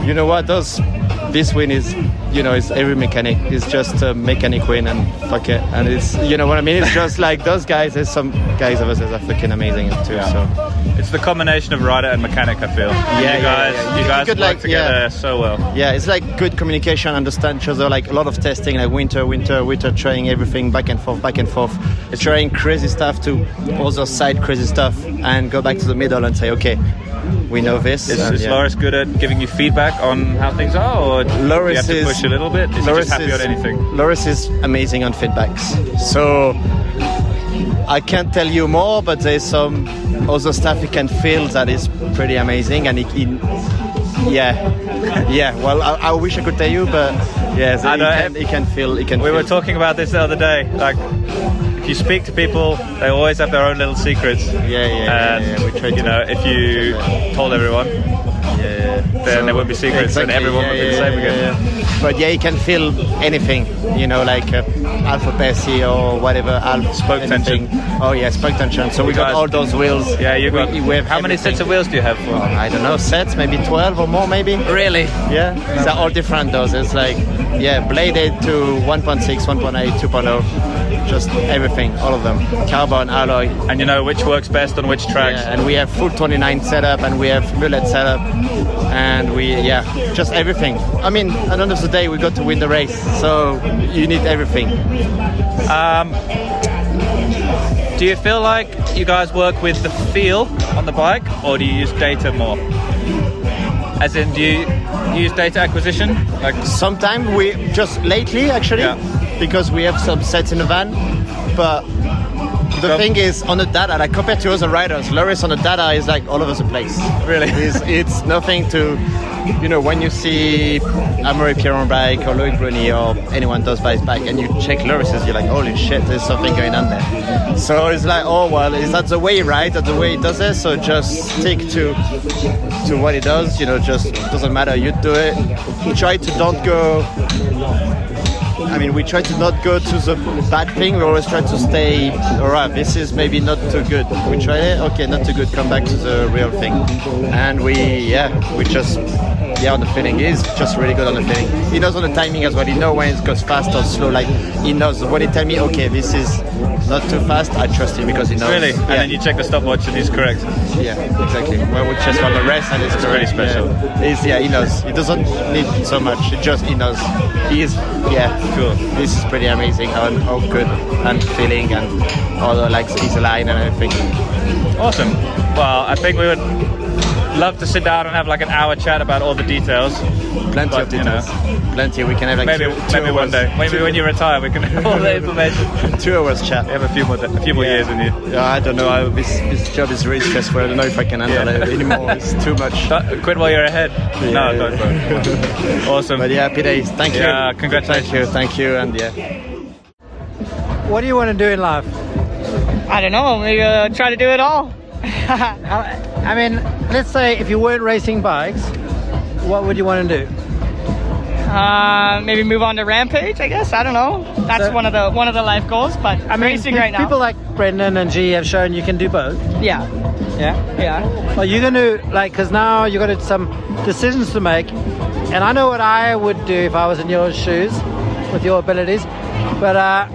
[SPEAKER 7] you know what? Those this win is, you know, it's every mechanic. It's just a mechanic win and fuck it. And it's, you know what I mean? It's just like those guys. There's some guys of us that are fucking amazing too.
[SPEAKER 6] Yeah.
[SPEAKER 7] So
[SPEAKER 6] it's the combination of rider and mechanic. I feel.
[SPEAKER 7] Yeah,
[SPEAKER 6] you
[SPEAKER 7] yeah,
[SPEAKER 6] guys,
[SPEAKER 7] yeah.
[SPEAKER 6] you,
[SPEAKER 7] You
[SPEAKER 6] guys
[SPEAKER 7] could,
[SPEAKER 6] work
[SPEAKER 7] like,
[SPEAKER 6] together
[SPEAKER 7] yeah.
[SPEAKER 6] so well.
[SPEAKER 7] yeah, it's like good communication, understand each other. Like a lot of testing, like winter, winter, winter, trying everything back and forth, back and forth. It's trying crazy stuff to other side crazy stuff, and go back to the middle and say, okay, we know this.
[SPEAKER 6] Is,
[SPEAKER 7] and,
[SPEAKER 6] is
[SPEAKER 7] yeah.
[SPEAKER 6] Loris good at giving you feedback on how things are, or
[SPEAKER 7] Loris
[SPEAKER 6] do you have to
[SPEAKER 7] is-
[SPEAKER 6] push a little bit? Is
[SPEAKER 7] Loris
[SPEAKER 6] he just happy
[SPEAKER 7] is,
[SPEAKER 6] on anything?
[SPEAKER 7] Loris is amazing on feedbacks. So I can't tell you more, but there's some other stuff he can feel that is pretty amazing, and he, he yeah, yeah. Well, I, I wish I could tell you, but yeah, so
[SPEAKER 6] I
[SPEAKER 7] he,
[SPEAKER 6] know,
[SPEAKER 7] can, he can feel. He can.
[SPEAKER 6] We
[SPEAKER 7] feel.
[SPEAKER 6] were talking about this the other day. Like, if you speak to people, they always have their own little secrets.
[SPEAKER 7] Yeah, yeah, yeah,
[SPEAKER 6] And
[SPEAKER 7] yeah, we try
[SPEAKER 6] you
[SPEAKER 7] to-
[SPEAKER 6] know, if you told everyone,
[SPEAKER 7] Yeah,
[SPEAKER 6] then there would be secrets, and everyone
[SPEAKER 7] yeah,
[SPEAKER 6] would be the
[SPEAKER 7] yeah,
[SPEAKER 6] same
[SPEAKER 7] yeah,
[SPEAKER 6] again.
[SPEAKER 7] yeah. But yeah, he can feel anything, you know, like uh, Alpha Bessie or whatever. Alpha
[SPEAKER 6] Spoke
[SPEAKER 7] anything.
[SPEAKER 6] tension.
[SPEAKER 7] Oh yeah, spoke tension. So we
[SPEAKER 6] You
[SPEAKER 7] got
[SPEAKER 6] guys-
[SPEAKER 7] all those wheels.
[SPEAKER 6] Yeah, you got.
[SPEAKER 7] We, we have
[SPEAKER 6] how many
[SPEAKER 7] everything.
[SPEAKER 6] sets of wheels do you have for?
[SPEAKER 7] I don't know, sets, maybe twelve or more, maybe.
[SPEAKER 6] Really?
[SPEAKER 7] Yeah, they're all different though. It's like, yeah, bladed to one point six, one point eight, two point oh, just everything, all of them. Carbon, alloy.
[SPEAKER 6] And you know which works best on which tracks.
[SPEAKER 7] Yeah, and we have full twenty-nine setup, and we have mullet setup, and we, yeah, just everything. I mean, at the end of the day, we got to win the race, so you need everything.
[SPEAKER 6] Um, do you feel like you guys work with the feel on the bike, or do you use data more? As in, do you use data acquisition? Like,
[SPEAKER 7] Sometimes we just lately, actually,
[SPEAKER 6] Yeah.
[SPEAKER 7] because we have some sets in the van, but the
[SPEAKER 6] Come.
[SPEAKER 7] thing is, on the data, like compared to other riders, Loris on the data is like all over the place.
[SPEAKER 6] Really?
[SPEAKER 7] It's, it's nothing to, you know, when you see Amaury Pierron bike or Loic Bruni or anyone does by his bike and you check Loris's, you're like, holy shit, there's something going on there. So it's like, oh, well, is that the way, right? That's the way he does it? So just stick to to what he does, you know, just doesn't matter, you do it. We try to don't go, I mean, we try to not go to the bad thing. We always try to stay, all right, this is maybe not too good. We try it, okay, not too good, come back to the real thing. And we, yeah, we just, yeah, on the feeling. He's just really good on the feeling. He knows on the timing as well. He knows when it goes fast or slow. Like, he knows when he tell me, okay, this is not too fast, I trust him because he knows.
[SPEAKER 6] really? And
[SPEAKER 7] Yeah.
[SPEAKER 6] then you check the stopwatch and he's correct.
[SPEAKER 7] Yeah, exactly. Well, we just want the rest, and it's,
[SPEAKER 6] It's really
[SPEAKER 7] correct.
[SPEAKER 6] special.
[SPEAKER 7] Yeah. He's, yeah, he knows. He doesn't need so much. He just he knows. He is. Yeah,
[SPEAKER 6] Cool.
[SPEAKER 7] This is pretty amazing. How, how good and feeling and all the like his line and everything.
[SPEAKER 6] Awesome. Well, I think we would love to sit down and have like an hour chat about all the details.
[SPEAKER 7] Plenty
[SPEAKER 6] But,
[SPEAKER 7] of
[SPEAKER 6] you know,
[SPEAKER 7] details. Plenty. We can have like
[SPEAKER 6] Maybe
[SPEAKER 7] two, two
[SPEAKER 6] maybe one
[SPEAKER 7] hours,
[SPEAKER 6] day. Maybe
[SPEAKER 7] two,
[SPEAKER 6] when you retire, we can have all the information.
[SPEAKER 7] two hours chat.
[SPEAKER 6] We have a few more a few more years in you.
[SPEAKER 7] Yeah, I don't know. I, this this job is really stressful. I don't know if I can handle
[SPEAKER 6] Yeah.
[SPEAKER 7] it anymore. It's too much.
[SPEAKER 6] Don't- Quit while you're ahead. no,
[SPEAKER 7] yeah.
[SPEAKER 6] don't. don't. Awesome.
[SPEAKER 7] But yeah, happy days. Thank you.
[SPEAKER 6] Yeah, congratulations.
[SPEAKER 7] Thank you. Thank you. And yeah.
[SPEAKER 2] What do you want to do in life?
[SPEAKER 8] I don't know, maybe uh, try to do it all.
[SPEAKER 2] I I mean, let's say if you weren't racing bikes, what would you want to do?
[SPEAKER 8] Uh, maybe move on to Rampage, I guess. I don't know. That's
[SPEAKER 2] So-
[SPEAKER 8] one of the one of the life goals, but
[SPEAKER 2] I mean,
[SPEAKER 8] racing
[SPEAKER 2] pe-
[SPEAKER 8] right now.
[SPEAKER 2] people like Brendan and G have shown you can do both.
[SPEAKER 8] yeah,
[SPEAKER 2] Yeah.
[SPEAKER 8] yeah.
[SPEAKER 2] Well, you're going to, like, because now you've got some decisions to make. And I know what I would do if I was in your shoes with your abilities. But uh,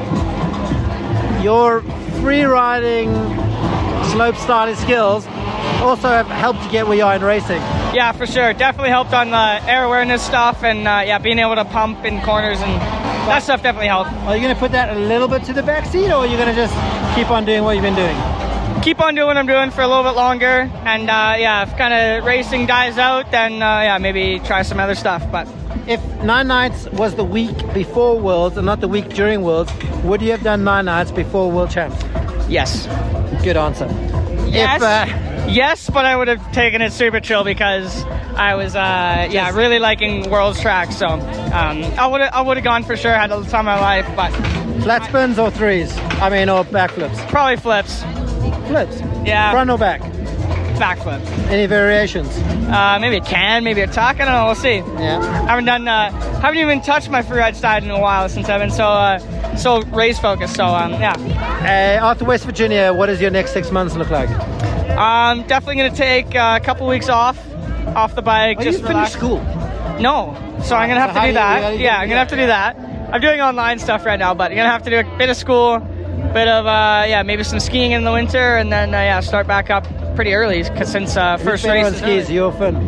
[SPEAKER 2] your free riding, slope starting skills also have helped you get where you are in racing.
[SPEAKER 8] Yeah, for sure. Definitely helped on the air awareness stuff and uh, yeah, being able to pump in corners and that stuff definitely helped.
[SPEAKER 2] Are you going to put that a little bit to the back seat, or are you going to just keep on doing what you've been doing?
[SPEAKER 8] Keep on doing what I'm doing for a little bit longer, and uh, yeah, if kind of racing dies out, then uh, yeah, maybe try some other stuff. But
[SPEAKER 2] If Nine Nights was the week before Worlds and not the week during Worlds, would you have done Nine Nights before World Champs?
[SPEAKER 8] yes,
[SPEAKER 2] Good answer.
[SPEAKER 8] yes,
[SPEAKER 2] If, uh,
[SPEAKER 8] yes, but I would have taken it super chill because I was uh, yeah really liking World's track. So um, I would I would have gone for sure, had the time of my life, but
[SPEAKER 2] flat spins or threes? I mean, or backflips?
[SPEAKER 8] probably flips,
[SPEAKER 2] Flips.
[SPEAKER 8] Yeah.
[SPEAKER 2] Front or back?
[SPEAKER 8] backflip.
[SPEAKER 2] Any variations?
[SPEAKER 8] Uh, maybe a can, maybe a tuck. I don't know. We'll see.
[SPEAKER 2] Yeah.
[SPEAKER 8] haven't done uh, haven't even touched my freeride side in a while since I've been so uh, so race focused. So um, yeah,
[SPEAKER 2] Uh, after West Virginia, what does your next six months look like?
[SPEAKER 8] I'm definitely gonna take uh, a couple weeks off. off the bike.
[SPEAKER 2] Oh,
[SPEAKER 8] just
[SPEAKER 2] you finished
[SPEAKER 8] relax.
[SPEAKER 2] school?
[SPEAKER 8] No, so I'm gonna have
[SPEAKER 2] So
[SPEAKER 8] to
[SPEAKER 2] how
[SPEAKER 8] do
[SPEAKER 2] do you-
[SPEAKER 8] that.
[SPEAKER 2] you gotta do-
[SPEAKER 8] yeah, I'm gonna
[SPEAKER 2] yeah.
[SPEAKER 8] have to do that. I'm doing online stuff right now, but I'm gonna have to do a bit of school, bit of uh, yeah, maybe some skiing in the winter, and then uh, yeah, start back up pretty early. Cause since uh, first
[SPEAKER 2] Who's better
[SPEAKER 8] race
[SPEAKER 2] on
[SPEAKER 8] is
[SPEAKER 2] skis,
[SPEAKER 8] early.
[SPEAKER 2] you or Finn?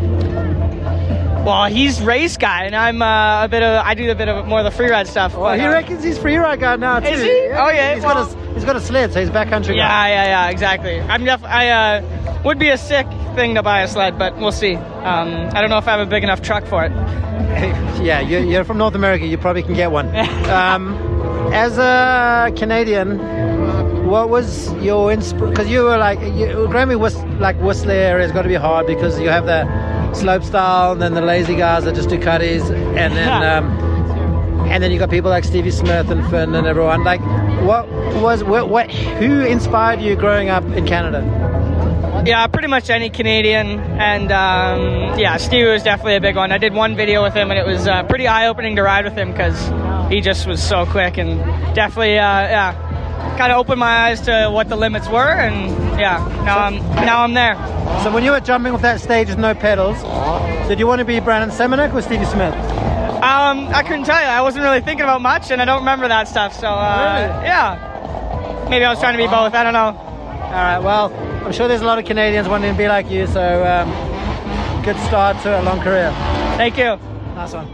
[SPEAKER 8] Well, he's race guy, and I'm uh, a bit of I do a bit of more of the freeride stuff.
[SPEAKER 2] Well,
[SPEAKER 8] but,
[SPEAKER 2] he
[SPEAKER 8] uh,
[SPEAKER 2] reckons he's free ride guy now too.
[SPEAKER 8] Is he? Oh, yeah,
[SPEAKER 2] He's
[SPEAKER 8] well-
[SPEAKER 2] got a he's got a sled, so he's backcountry
[SPEAKER 8] Yeah,
[SPEAKER 2] guy.
[SPEAKER 8] yeah, yeah, exactly. I'm def- I uh, would be a sick thing to buy a sled, but we'll see. Um, I don't know if I have a big enough truck for it.
[SPEAKER 2] Yeah, you're, you're from North America. You probably can get one. um, as a Canadian, what was your inspiration? Because you were like, you, Grammy was like Whistler area has got to be hard because you have the slope style, and then the lazy guys that just do cutties, and then um, and then you got people like Stevie Smith and Finn and everyone. Like, what was what, what who inspired you growing up in Canada?
[SPEAKER 8] Yeah, pretty much any Canadian, and um, yeah, Stevie was definitely a big one. I did one video with him, and it was uh, pretty eye-opening to ride with him because he just was so quick, and definitely, uh, yeah, kind of opened my eyes to what the limits were, and yeah, now I'm now I'm there.
[SPEAKER 2] So when you were jumping off that stage with no pedals, did you want to be Brandon Semenuk or Stevie Smith?
[SPEAKER 8] Um, I couldn't tell you. I wasn't really thinking about much, and I don't remember that stuff. So uh,
[SPEAKER 2] Really?
[SPEAKER 8] yeah, maybe I was trying to be both. I don't know.
[SPEAKER 2] All right, well, I'm sure there's a lot of Canadians wanting to be like you, so um, good start to a long career.
[SPEAKER 8] Thank you.
[SPEAKER 2] Nice one.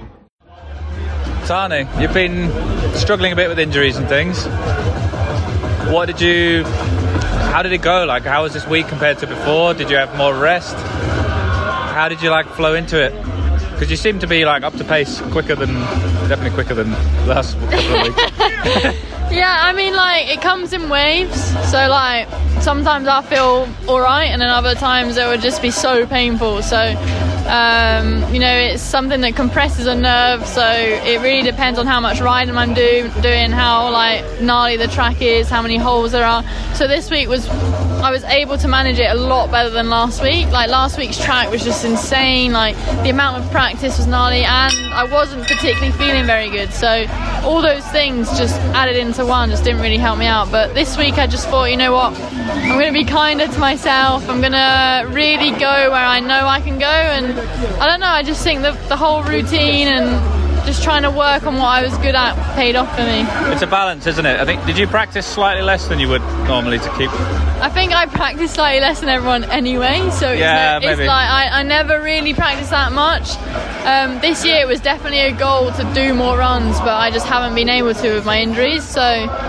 [SPEAKER 6] Tani, you've been struggling a bit with injuries and things. What did you... How did it go? Like, how was this week compared to before? Did you have more rest? How did you, like, flow into it? Because you seem to be, like, up to pace quicker than... Definitely quicker than the last couple of weeks.
[SPEAKER 3] Yeah, I mean, like, it comes in waves. So, like, sometimes I feel all right, and then other times it would just be so painful. So, um, you know, it's something that compresses a nerve. So it really depends on how much riding I'm do, doing, how, like, gnarly the track is, how many holes there are. So this week was... I was able to manage it a lot better than last week. Like, last week's track was just insane. Like, the amount of practice was gnarly, and I wasn't particularly feeling very good. So all those things just added into one, just didn't really help me out. But this week I just thought, you know what, I'm going to be kinder to myself. I'm going to really go where I know I can go. And I don't know, I just think that the whole routine and just trying to work on what I was good at paid off for me.
[SPEAKER 6] It's a balance, isn't it? I think, did you practice slightly less than you would normally to keep...
[SPEAKER 3] I think I practice slightly less than everyone anyway, so it's,
[SPEAKER 6] Yeah,
[SPEAKER 3] no, it's
[SPEAKER 6] maybe.
[SPEAKER 3] like I, I never really practice that much. Um, this year it was definitely a goal to do more runs, but I just haven't been able to with my injuries. So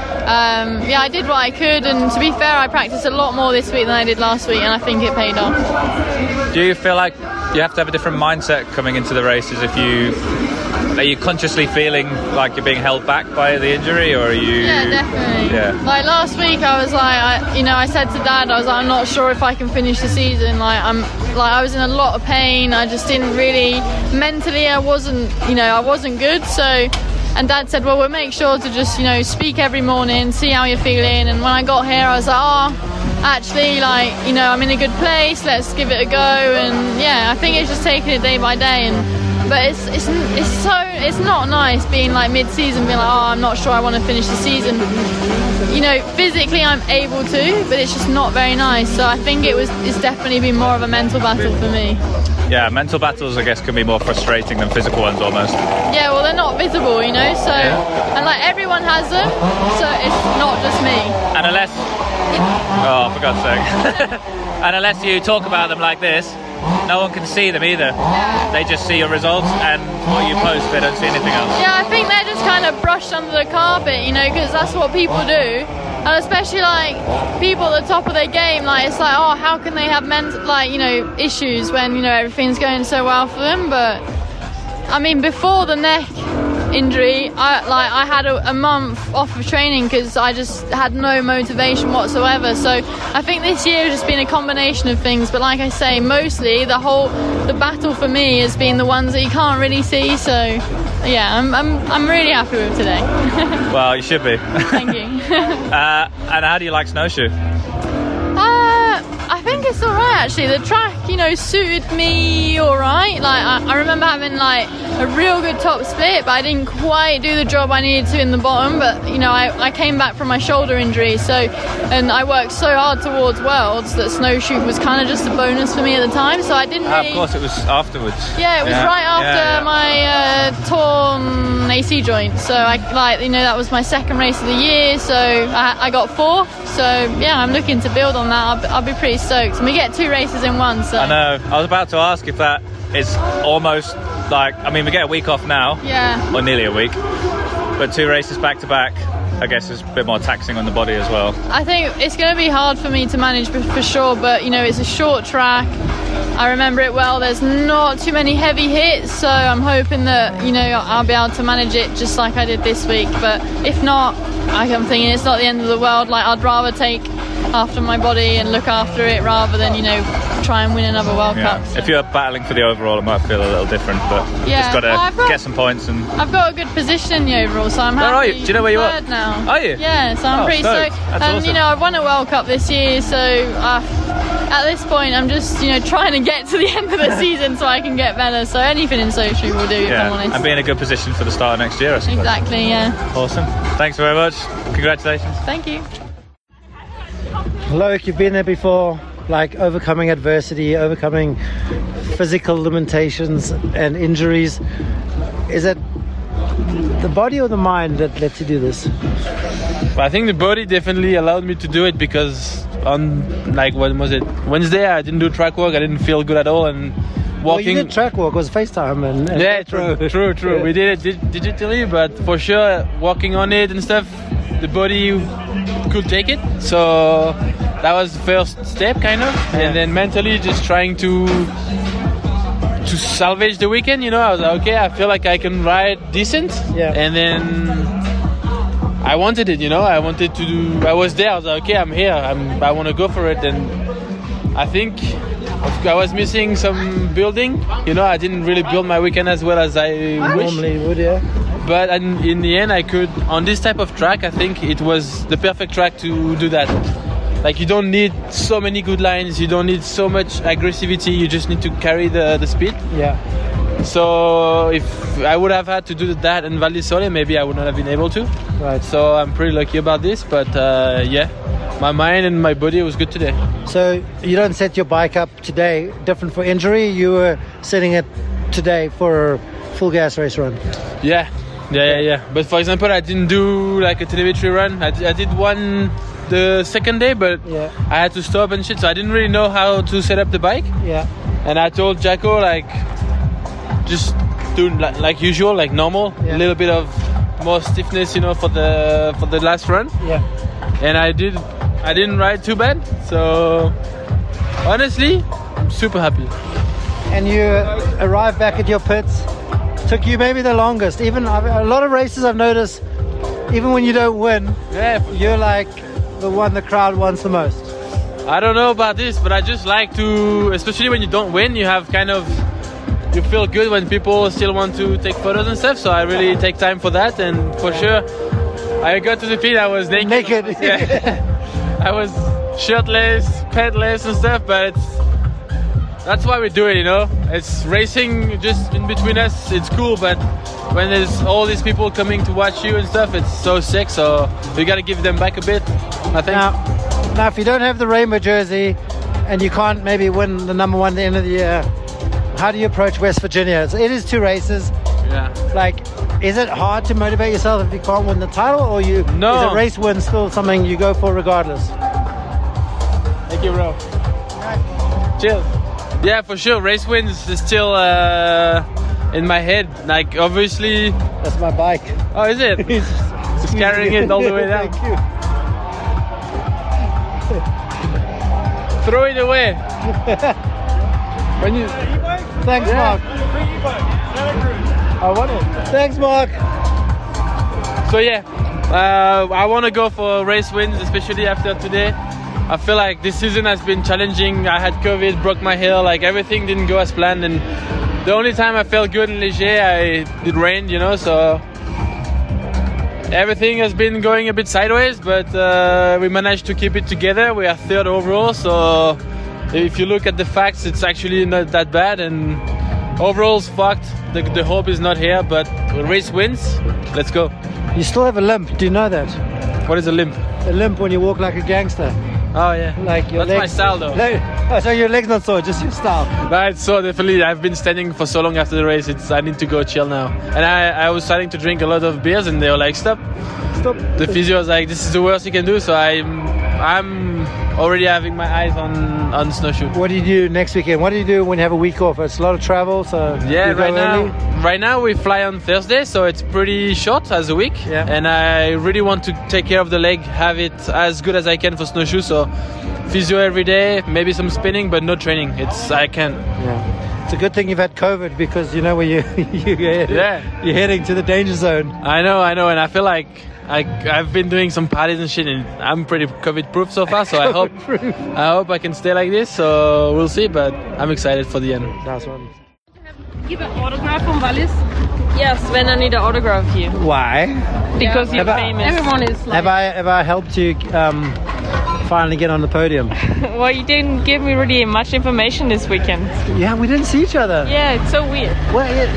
[SPEAKER 3] um, yeah, I did what I could, and to be fair, I practiced a lot more this week than I did last week, and I think it paid off.
[SPEAKER 6] Do you feel like you have to have a different mindset coming into the races if you... Are you consciously feeling like you're being held back by the injury, or are you...
[SPEAKER 3] Yeah, definitely.
[SPEAKER 6] Yeah.
[SPEAKER 3] Like last week, I was like, I, you know, I said to Dad, I was like, I'm not sure if I can finish the season. Like, I'm, like, I was in a lot of pain. I just didn't really, mentally, I wasn't, you know, I wasn't good. So, and Dad said, well, we'll make sure to just, you know, speak every morning, see how you're feeling. And when I got here, I was like, oh, actually, like, you know, I'm in a good place. Let's give it a go. And yeah, I think it's just taking it day by day. And But it's it's it's so it's not nice being like mid-season, being like, oh, I'm not sure I want to finish the season. You know, physically I'm able to, but it's just not very nice. So I think it was it's definitely been more of a mental battle for me.
[SPEAKER 6] Yeah, mental battles, I guess, can be more frustrating than physical ones almost.
[SPEAKER 3] Yeah, well, they're not visible, you know. So
[SPEAKER 6] Yeah.
[SPEAKER 3] and like everyone has them, so it's not just me.
[SPEAKER 6] And unless... Oh, for God's sake. And unless you talk about them like this, no one can see them either. They just see your results, and what you post, they don't see anything else.
[SPEAKER 3] Yeah, I think they're just kind of brushed under the carpet, you know, because that's what people do. And especially like people at the top of their game, like it's like, oh, how can they have mental, like, you know, issues when, you know, everything's going so well for them? But I mean, before the neck injury, I like I had a, a month off of training because I just had no motivation whatsoever. So I think this year has just been a combination of things, but like I say, mostly the whole the battle for me has been the ones that you can't really see. So yeah, I'm I'm, I'm really happy with today.
[SPEAKER 6] Well, you should be.
[SPEAKER 3] Thank you.
[SPEAKER 6] uh, and how do you like snowshoe?
[SPEAKER 3] Uh, I think it's all right actually. The track, you know, suited me all right. Like I, I remember having like a real good top split, but I didn't quite do the job I needed to in the bottom. But you know, I, I came back from my shoulder injury, so and I worked so hard towards Worlds that snowshoe was kind of just a bonus for me at the time. So I didn't.
[SPEAKER 6] Ah,
[SPEAKER 3] really,
[SPEAKER 6] of course, it was afterwards.
[SPEAKER 3] Yeah, it was
[SPEAKER 6] yeah.
[SPEAKER 3] right after
[SPEAKER 6] yeah, yeah.
[SPEAKER 3] my uh, torn A C joint. So I like you know that was my second race of the year. So I, I got fourth. So yeah, I'm looking to build on that. I'll, be- I'll be pretty stoked. And we get two races in one. So
[SPEAKER 6] I know. I was about to ask if that is almost like. I mean, we get a week off now.
[SPEAKER 3] Yeah.
[SPEAKER 6] Or nearly a week. But two races back to back, I guess, is a bit more taxing on the body as well.
[SPEAKER 3] I think it's going to be hard for me to manage for, for sure. But you know, it's a short track. I remember it well. There's not too many heavy hits, so I'm hoping that you know I'll be able to manage it just like I did this week. But if not, I'm thinking it's not the end of the world. Like I'd rather take after my body and look after it rather than you know try and win another World
[SPEAKER 6] Yeah.
[SPEAKER 3] Cup. So.
[SPEAKER 6] If you're battling for the overall, it might feel a little different, but
[SPEAKER 3] Yeah.
[SPEAKER 6] just got to
[SPEAKER 3] Well, I've got-
[SPEAKER 6] get some points and.
[SPEAKER 3] I've got a good position in the overall, so I'm
[SPEAKER 6] Where
[SPEAKER 3] happy.
[SPEAKER 6] are you? Do you know where you are?
[SPEAKER 3] Third now.
[SPEAKER 6] Are you?
[SPEAKER 3] Yeah, so I'm
[SPEAKER 6] Oh,
[SPEAKER 3] pretty
[SPEAKER 6] stoked.
[SPEAKER 3] stoked.
[SPEAKER 6] That's
[SPEAKER 3] And
[SPEAKER 6] awesome.
[SPEAKER 3] you know, I've won a World Cup this year, so uh, at this point, I'm just you know trying to get to the end of the season so I can get better. So anything in Sochi will do. If I'm
[SPEAKER 6] Yeah,
[SPEAKER 3] honest.
[SPEAKER 6] and be in a good position for the start of next year, I suppose.
[SPEAKER 3] Exactly. Yeah.
[SPEAKER 6] Awesome. Thanks very much. Congratulations.
[SPEAKER 3] Thank you.
[SPEAKER 2] Loic, you've been there before, like overcoming adversity, overcoming physical limitations and injuries. Is it the body or the mind that lets you do this?
[SPEAKER 9] I think the body definitely allowed me to do it because on like when was it Wednesday I didn't do track work. I didn't feel good at all, and walking.
[SPEAKER 2] Well, you did track walk, it was FaceTime and, and
[SPEAKER 9] yeah, true, true, true.
[SPEAKER 2] Yeah.
[SPEAKER 9] We did it di- digitally, but for sure, walking on it and stuff, the body could take it. So that was the first step, kind of,
[SPEAKER 2] Yeah.
[SPEAKER 9] and then mentally just trying to to salvage the weekend. You know, I was like, okay, I feel like I can ride decent,
[SPEAKER 2] Yeah.
[SPEAKER 9] and then. I wanted it, you know. I wanted to do. I was there. I was like, okay, I'm here. I'm. I want to go for it. And I think I was missing some building. You know, I didn't really build my weekend as well as I wish.
[SPEAKER 2] Normally would, yeah.
[SPEAKER 9] But in, in the end, I could. On this type of track, I think it was the perfect track to do that. Like you don't need so many good lines. You don't need so much aggressivity. You just need to carry the the speed.
[SPEAKER 2] Yeah.
[SPEAKER 9] So if I would have had to do that in Val di Sole, maybe I would not have been able to.
[SPEAKER 2] Right.
[SPEAKER 9] So I'm pretty lucky about this, but uh, yeah, my mind and my body was good today.
[SPEAKER 2] So you don't set your bike up today different for injury. You were setting it today for a full gas race run.
[SPEAKER 9] Yeah, yeah, yeah, yeah. But for example, I didn't do like a telemetry run. I, I did one the second day, but
[SPEAKER 2] Yeah.
[SPEAKER 9] I had to stop and shit, so I didn't really know how to set up the bike.
[SPEAKER 2] Yeah.
[SPEAKER 9] And I told Jacko like just do like, like usual, like normal, a
[SPEAKER 2] Yeah.
[SPEAKER 9] little bit of more stiffness, you know, for the for the last run.
[SPEAKER 2] Yeah.
[SPEAKER 9] And I did I didn't ride too bad, so honestly I'm super happy.
[SPEAKER 2] And you arrived back at your pits. Took you maybe the longest. Even a lot of races I've noticed, even when you don't win,
[SPEAKER 9] Yeah,
[SPEAKER 2] you're like the one the crowd wants the most.
[SPEAKER 9] I don't know about this, but I just like to, especially when you don't win, you have kind of, you feel good when people still want to take photos and stuff, so I really take time for that. And for sure I got to the pit, I was naked.
[SPEAKER 2] Naked.
[SPEAKER 9] Yeah. I was shirtless, pedless and stuff, but it's, that's why we do it, you know. It's racing just in between us, it's cool, but when there's all these people coming to watch you and stuff, it's so sick, so we gotta give them back a bit, I think.
[SPEAKER 2] Now, now, if you don't have the rainbow jersey and you can't maybe win the number one at the end of the year, how do you approach West Virginia? It's, it is two races.
[SPEAKER 9] Yeah.
[SPEAKER 2] Like, is it hard to motivate yourself if you can't win the title, or you
[SPEAKER 9] No.
[SPEAKER 2] is a race win still something you go for regardless?
[SPEAKER 9] Thank you, bro. Chill. Yeah, for sure. Race wins is still uh, in my head. Like, obviously.
[SPEAKER 2] That's my bike.
[SPEAKER 9] Oh, is it? Just carrying it all the way down.
[SPEAKER 2] Thank you.
[SPEAKER 9] Throw it away. When you.
[SPEAKER 2] Thanks,
[SPEAKER 9] Yeah.
[SPEAKER 2] Mark.
[SPEAKER 9] I want it.
[SPEAKER 2] Thanks, Mark.
[SPEAKER 9] So yeah, uh, I want to go for race wins, especially after today. I feel like this season has been challenging. I had COVID, broke my heel, like everything didn't go as planned, and the only time I felt good in Léger, I it rained, you know, so everything has been going a bit sideways, but uh, we managed to keep it together. We are third overall, so if you look at the facts, it's actually not that bad, and overall it's fucked. The, the hope is not here, but the race wins. Let's go.
[SPEAKER 2] You still have a limp. Do you know that?
[SPEAKER 9] What is a limp?
[SPEAKER 2] A limp when you walk like a gangster.
[SPEAKER 9] Oh yeah,
[SPEAKER 2] like your
[SPEAKER 9] that's
[SPEAKER 2] legs.
[SPEAKER 9] my style though.
[SPEAKER 2] No, oh, so your legs not sore, just your style.
[SPEAKER 9] But it's so definitely. I've been standing for so long after the race. It's I need to go chill now. And I, I was starting to drink a lot of beers, and they were like, "Stop,
[SPEAKER 2] stop."
[SPEAKER 9] The physio was like, "This is the worst you can do." So I'm I'm already having my eyes on on snowshoe.
[SPEAKER 2] What do you do next weekend? What do you do when you have a week off? It's a lot of travel, so
[SPEAKER 9] yeah.
[SPEAKER 2] you go
[SPEAKER 9] Right now,
[SPEAKER 2] early?
[SPEAKER 9] right now we fly on Thursday, so it's pretty short as a week.
[SPEAKER 2] Yeah.
[SPEAKER 9] And I really want to take care of the leg, have it as good as I can for snowshoe. So physio every day, maybe some spinning, but no training. It's I can.
[SPEAKER 2] Yeah. It's a good thing you've had COVID because you know where you you
[SPEAKER 9] yeah
[SPEAKER 2] you're heading to the danger zone.
[SPEAKER 9] I know, I know, and I feel like I I've been doing some parties and shit, and I'm pretty COVID proof so far. So I hope I hope I can stay like this. So we'll see, but I'm excited for the end.
[SPEAKER 2] Nice one.
[SPEAKER 10] Give an autograph from Wallis.
[SPEAKER 3] Yes, when I need an autograph here.
[SPEAKER 2] Why?
[SPEAKER 3] Because
[SPEAKER 10] yeah,
[SPEAKER 3] you're famous.
[SPEAKER 10] Everyone is like...
[SPEAKER 2] Have I have I helped you um, finally get on the podium?
[SPEAKER 3] Well, you didn't give me really much information this weekend.
[SPEAKER 2] Yeah, we didn't see each other.
[SPEAKER 3] Yeah, it's so weird.
[SPEAKER 2] Well, yeah.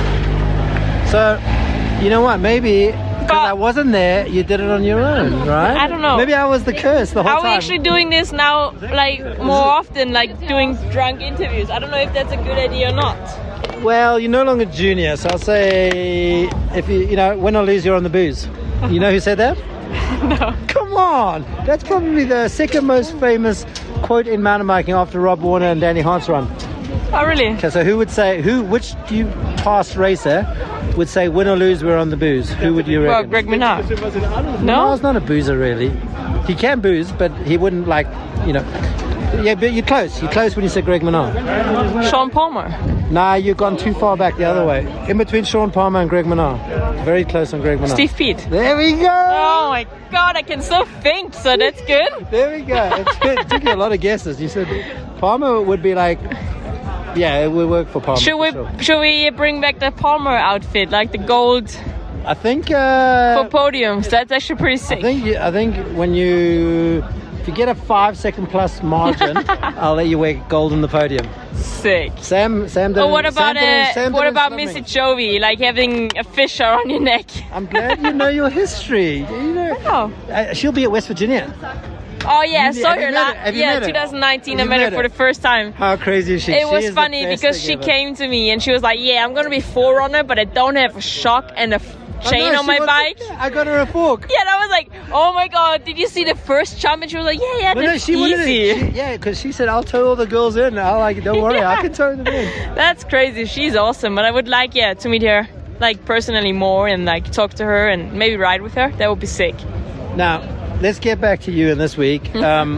[SPEAKER 2] yeah. So, you know what? Maybe because I wasn't there, you did it on your own, right?
[SPEAKER 3] I don't know.
[SPEAKER 2] Maybe I was the curse the whole
[SPEAKER 3] Are
[SPEAKER 2] time.
[SPEAKER 3] we actually doing this now, like more often, like doing drunk interviews? I don't know if that's a good idea or not.
[SPEAKER 2] Well, you're no longer junior, so I'll say if you you know win or lose, you're on the booze. You know who said that?
[SPEAKER 3] No.
[SPEAKER 2] Come on, that's probably the second most famous quote in mountain biking after Rob Warner and Danny Hartstrand.
[SPEAKER 3] Oh, really?
[SPEAKER 2] Okay, so who would say who? Which do you past racer would say win or lose, we're on the booze? Who would you reckon?
[SPEAKER 3] Well, Greg Minnaar.
[SPEAKER 2] No, he's not a boozer really. He can booze, but he wouldn't like you know. Yeah, but you're close. You're close when you said Greg Minnaar.
[SPEAKER 3] Sean Palmer.
[SPEAKER 2] Nah, you've gone too far back the other way. In between Sean Palmer and Greg Minnaar. Very close on Greg Minnaar.
[SPEAKER 3] Steve Peat.
[SPEAKER 2] There we go.
[SPEAKER 3] Oh my God, I can still think, so that's good.
[SPEAKER 2] There we go. It, it took you a lot of guesses. You said Palmer would be like, yeah, it would work for Palmer.
[SPEAKER 3] Should we
[SPEAKER 2] sure.
[SPEAKER 3] should we bring back the Palmer outfit, like the gold?
[SPEAKER 2] I think uh,
[SPEAKER 3] for podiums. That's actually pretty sick.
[SPEAKER 2] I think I think when you. If you get a five second plus margin, I'll let you wear gold on the podium.
[SPEAKER 3] Sick.
[SPEAKER 2] Sam, Sam. Did,
[SPEAKER 3] oh, what about
[SPEAKER 2] Sam
[SPEAKER 3] uh,
[SPEAKER 2] Sam
[SPEAKER 3] what about Missy Jovi? Like having a fisher on your neck.
[SPEAKER 2] I'm glad you know your history. You know,
[SPEAKER 3] oh.
[SPEAKER 2] uh, she'll be at West Virginia.
[SPEAKER 3] Oh yeah, I saw her. La-
[SPEAKER 2] yeah,
[SPEAKER 3] twenty nineteen. I met her for the first time.
[SPEAKER 2] How crazy is she?
[SPEAKER 3] It
[SPEAKER 2] she
[SPEAKER 3] was funny because she
[SPEAKER 2] ever.
[SPEAKER 3] came to me and she was like, "Yeah, I'm gonna be forerunner, but I don't have a shock and a." chain
[SPEAKER 2] know,
[SPEAKER 3] on my bike.
[SPEAKER 2] Like, I got her a fork.
[SPEAKER 3] Yeah, and I was like, oh my God, did you see the first jump? And she was like, yeah, yeah,
[SPEAKER 2] well,
[SPEAKER 3] that's
[SPEAKER 2] no, she
[SPEAKER 3] easy.
[SPEAKER 2] She, yeah, because she said, I'll tow all the girls in. I'll like, don't worry, yeah. I can tow them in.
[SPEAKER 3] That's crazy. She's awesome. But I would like, yeah, to meet her, like personally more and like talk to her and maybe ride with her. That would be sick.
[SPEAKER 2] Now, let's get back to you in this week. um,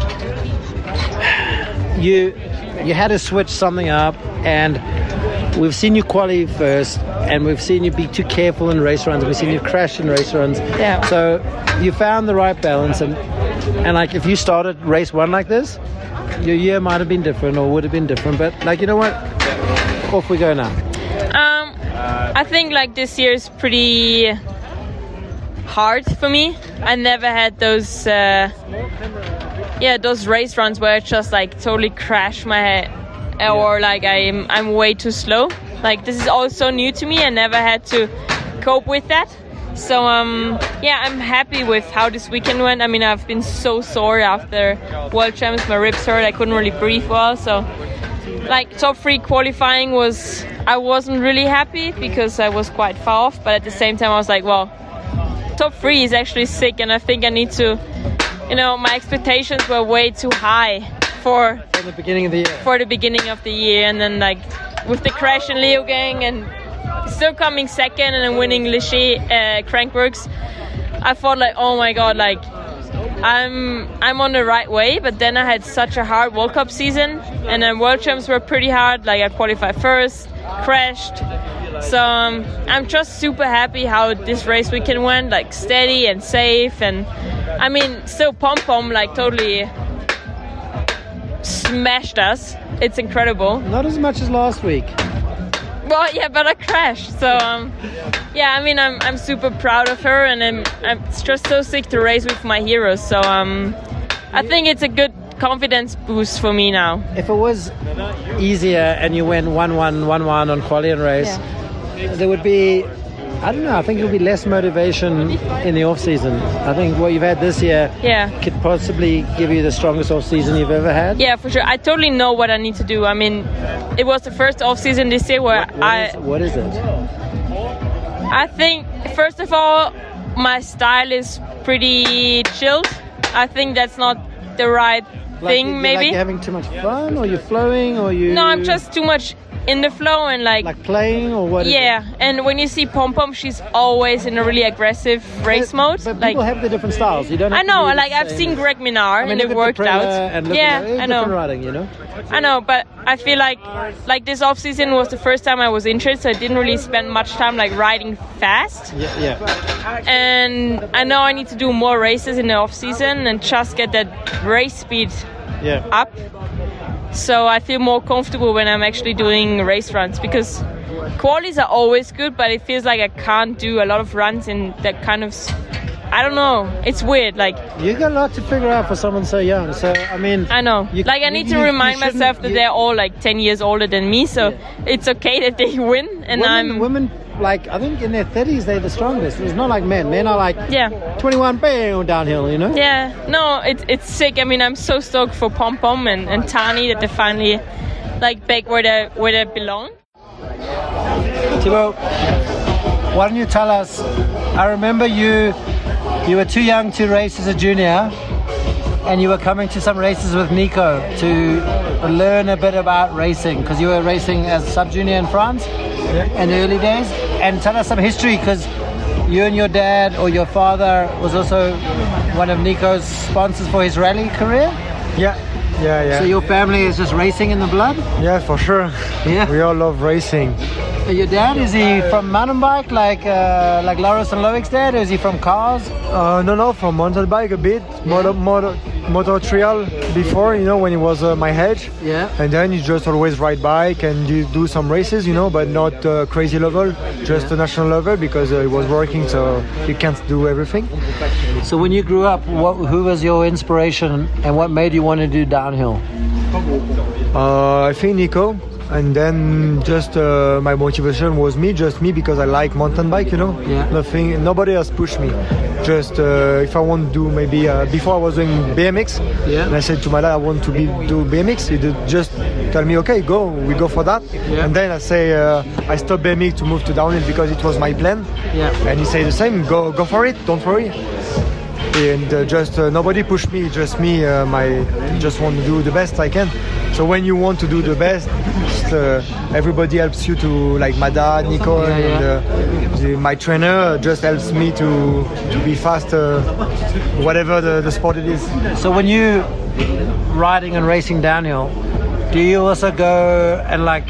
[SPEAKER 2] you, you had to switch something up and we've seen you qualify first, and we've seen you be too careful in race runs. We've seen you crash in race runs.
[SPEAKER 3] Yeah.
[SPEAKER 2] So you found the right balance, and and like if you started race one like this, your year might have been different or would have been different. But like you know what, off we go now.
[SPEAKER 3] Um, I think like this year is pretty hard for me. I never had those, uh, yeah, those race runs where I just like totally crash my head. Or like I'm I'm way too slow. Like this is all so new to me. I never had to cope with that. So um yeah, I'm happy with how this weekend went. I mean, I've been so sore after World Champs. My ribs hurt. I couldn't really breathe well. So like top three qualifying was I wasn't really happy because I was quite far off. But at the same time, I was like, well, top three is actually sick, and I think I need to, you know, my expectations were way too high. For,
[SPEAKER 2] for the beginning of the year.
[SPEAKER 3] For the beginning of the year, and then like with the crash in Leogang and still coming second and then winning Ligier uh, Crankworks, I thought like, oh my God, like I'm I'm on the right way. But then I had such a hard World Cup season, and then World Champs were pretty hard. Like I qualified first, crashed. So um, I'm just super happy how this race weekend went, like steady and safe, and I mean still pom pom, like totally. Smashed us. It's incredible.
[SPEAKER 2] Not as much as last week.
[SPEAKER 3] Well, yeah, but I crashed. So, um, yeah, I mean, I'm I'm super proud of her, and I'm, I'm it's just so sick to race with my heroes. So, um, I think it's a good
[SPEAKER 8] confidence boost for me now.
[SPEAKER 2] If it was easier and you went one one, one one on quali and race, yeah. there would be, I don't know, I think it would be less motivation in the off-season. I think what you've had this year
[SPEAKER 8] yeah.
[SPEAKER 2] could possibly give you the strongest off-season you've ever had.
[SPEAKER 8] Yeah, for sure. I totally know what I need to do. I mean, it was the first off-season this year where
[SPEAKER 2] what, what
[SPEAKER 8] I...
[SPEAKER 2] Is, what is it?
[SPEAKER 8] I think, first of all, my style is pretty chilled. I think that's not the right
[SPEAKER 2] like
[SPEAKER 8] thing,
[SPEAKER 2] you,
[SPEAKER 8] maybe.
[SPEAKER 2] Like you're having too much fun, or you're flowing, or you...
[SPEAKER 8] No, I'm just too much in the flow and like...
[SPEAKER 2] Like playing, or what?
[SPEAKER 8] Yeah, and when you see Pom Pom, she's always in a really aggressive race
[SPEAKER 2] but,
[SPEAKER 8] mode.
[SPEAKER 2] But
[SPEAKER 8] like,
[SPEAKER 2] people have the different styles. You don't have
[SPEAKER 8] I know,
[SPEAKER 2] to
[SPEAKER 8] like I've seen Greg Minnaar,
[SPEAKER 2] I mean,
[SPEAKER 8] and it worked out.
[SPEAKER 2] And
[SPEAKER 8] yeah,
[SPEAKER 2] at,
[SPEAKER 8] I know.
[SPEAKER 2] Different riding, you know?
[SPEAKER 8] I know, but I feel like like this off season was the first time I was injured, so I didn't really spend much time like riding fast.
[SPEAKER 2] Yeah, yeah.
[SPEAKER 8] And I know I need to do more races in the off season and just get that race speed
[SPEAKER 2] yeah.
[SPEAKER 8] up. So I feel more comfortable when I'm actually doing race runs, because qualies are always good, but it feels like I can't do a lot of runs in that kind of... I don't know. It's weird. Like
[SPEAKER 2] you got a lot to figure out for someone so young. So I mean,
[SPEAKER 8] I know.
[SPEAKER 2] You,
[SPEAKER 8] like I need
[SPEAKER 2] you,
[SPEAKER 8] to remind
[SPEAKER 2] you
[SPEAKER 8] myself that
[SPEAKER 2] you,
[SPEAKER 8] they're all like ten years older than me. So
[SPEAKER 2] yeah.
[SPEAKER 8] it's okay that they win, and
[SPEAKER 2] women,
[SPEAKER 8] I'm
[SPEAKER 2] women. Like I think in their thirties they're the strongest. It's not like men. Men are like
[SPEAKER 8] yeah,
[SPEAKER 2] twenty-one, bam, downhill. You know.
[SPEAKER 8] Yeah. No, it's it's sick. I mean, I'm so stoked for Pom Pom and, and Tani that they finally like back where they where they belong.
[SPEAKER 2] Thibaut, why don't you tell us? I remember you. You were too young to race as a junior, and you were coming to some races with Nico to learn a bit about racing, because you were racing as sub-junior in France yeah. in the early days. And tell us some history, because you and your dad or your father was also one of Nico's sponsors for his rally career.
[SPEAKER 11] Yeah, yeah, yeah.
[SPEAKER 2] So your family is just racing in the blood?
[SPEAKER 11] Yeah, for sure.
[SPEAKER 2] Yeah.
[SPEAKER 11] We all love racing.
[SPEAKER 2] Your dad, is he from mountain bike like uh, like Loris and Loic's dad, or is he from cars?
[SPEAKER 11] Uh, no, no, from mountain bike a bit, yeah. motor, motor, motor trail before, you know, when he was uh, my age.
[SPEAKER 2] Yeah.
[SPEAKER 11] And then you just always ride bike and you do some races, you know, but not uh, crazy level, just yeah. a national level, because uh, he was working, so you can't do everything.
[SPEAKER 2] So when you grew up, what, who was your inspiration and what made you want to do downhill?
[SPEAKER 11] Uh, I think Nico. And then just uh, my motivation was me, just me, because I like mountain bike, you know.
[SPEAKER 2] Yeah.
[SPEAKER 11] Nothing, nobody has pushed me. Just uh, if I want to do maybe uh, before I was doing B M X,
[SPEAKER 2] yeah.
[SPEAKER 11] and I said to my dad I want to be do B M X. He did just tell me, okay, go, we go for that.
[SPEAKER 2] Yeah.
[SPEAKER 11] And then I say uh, I stopped B M X to move to downhill because it was my plan.
[SPEAKER 2] Yeah.
[SPEAKER 11] And he said the same, go, go for it, don't worry. And uh, just uh, nobody pushed me, just me. Uh, my just want to do the best I can. So when you want to do the best, just, uh, everybody helps you to, like my dad, Nico,
[SPEAKER 2] yeah,
[SPEAKER 11] and
[SPEAKER 2] yeah.
[SPEAKER 11] Uh, the, my trainer just helps me to to be fast, uh, whatever the, the sport it is.
[SPEAKER 2] So when you riding and racing downhill, do you also go and like?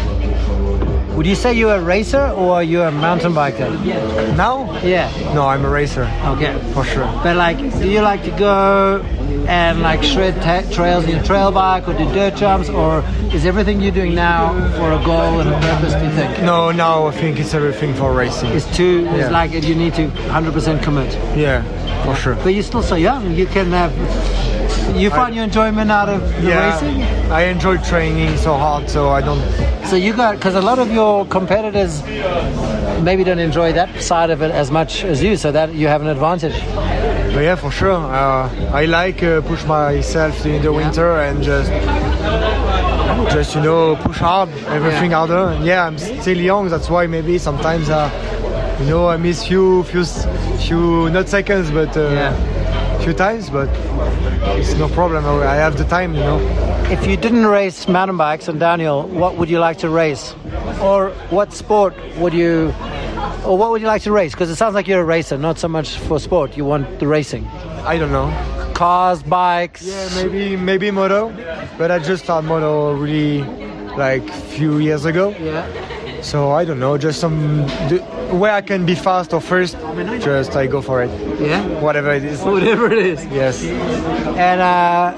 [SPEAKER 2] Would you say you're a racer or you're a mountain biker?
[SPEAKER 11] Now?
[SPEAKER 2] Yeah.
[SPEAKER 11] No, I'm a racer.
[SPEAKER 2] Okay.
[SPEAKER 11] For sure.
[SPEAKER 2] But like, do you like to go and like shred ta- trails in your trail bike or do dirt jumps, or is everything you're doing now for a goal and a purpose, do you think?
[SPEAKER 11] No, now I think it's everything for racing.
[SPEAKER 2] It's too,
[SPEAKER 11] yeah.
[SPEAKER 2] it's like you need to one hundred percent commit.
[SPEAKER 11] Yeah, for yeah. sure.
[SPEAKER 2] But you're still so young, you can have, you find I, your enjoyment out of the
[SPEAKER 11] yeah,
[SPEAKER 2] racing?
[SPEAKER 11] I enjoy training so hard, so I don't...
[SPEAKER 2] So you got, because a lot of your competitors maybe don't enjoy that side of it as much as you, so that you have an advantage.
[SPEAKER 11] But yeah, for sure. Uh, I like uh, push myself in the winter and just, just you know, push hard, everything yeah. harder. And yeah, I'm still young, that's why maybe sometimes, uh, you know, I miss few, few, few not seconds, but uh, yeah. few times. But it's no problem. I have the time, you know.
[SPEAKER 2] If you didn't race mountain bikes and downhill, what would you like to race? Or what sport would you, or what would you like to race? Because it sounds like you're a racer, not so much for sport. You want the racing.
[SPEAKER 11] I don't know.
[SPEAKER 2] Cars, bikes.
[SPEAKER 11] Yeah, maybe maybe moto. But I just started moto really like few years ago.
[SPEAKER 2] Yeah.
[SPEAKER 11] So I don't know, just some where I can be fast or first, just I go for it.
[SPEAKER 2] Yeah.
[SPEAKER 11] Whatever it is.
[SPEAKER 2] Whatever it is.
[SPEAKER 11] Yes.
[SPEAKER 2] And uh,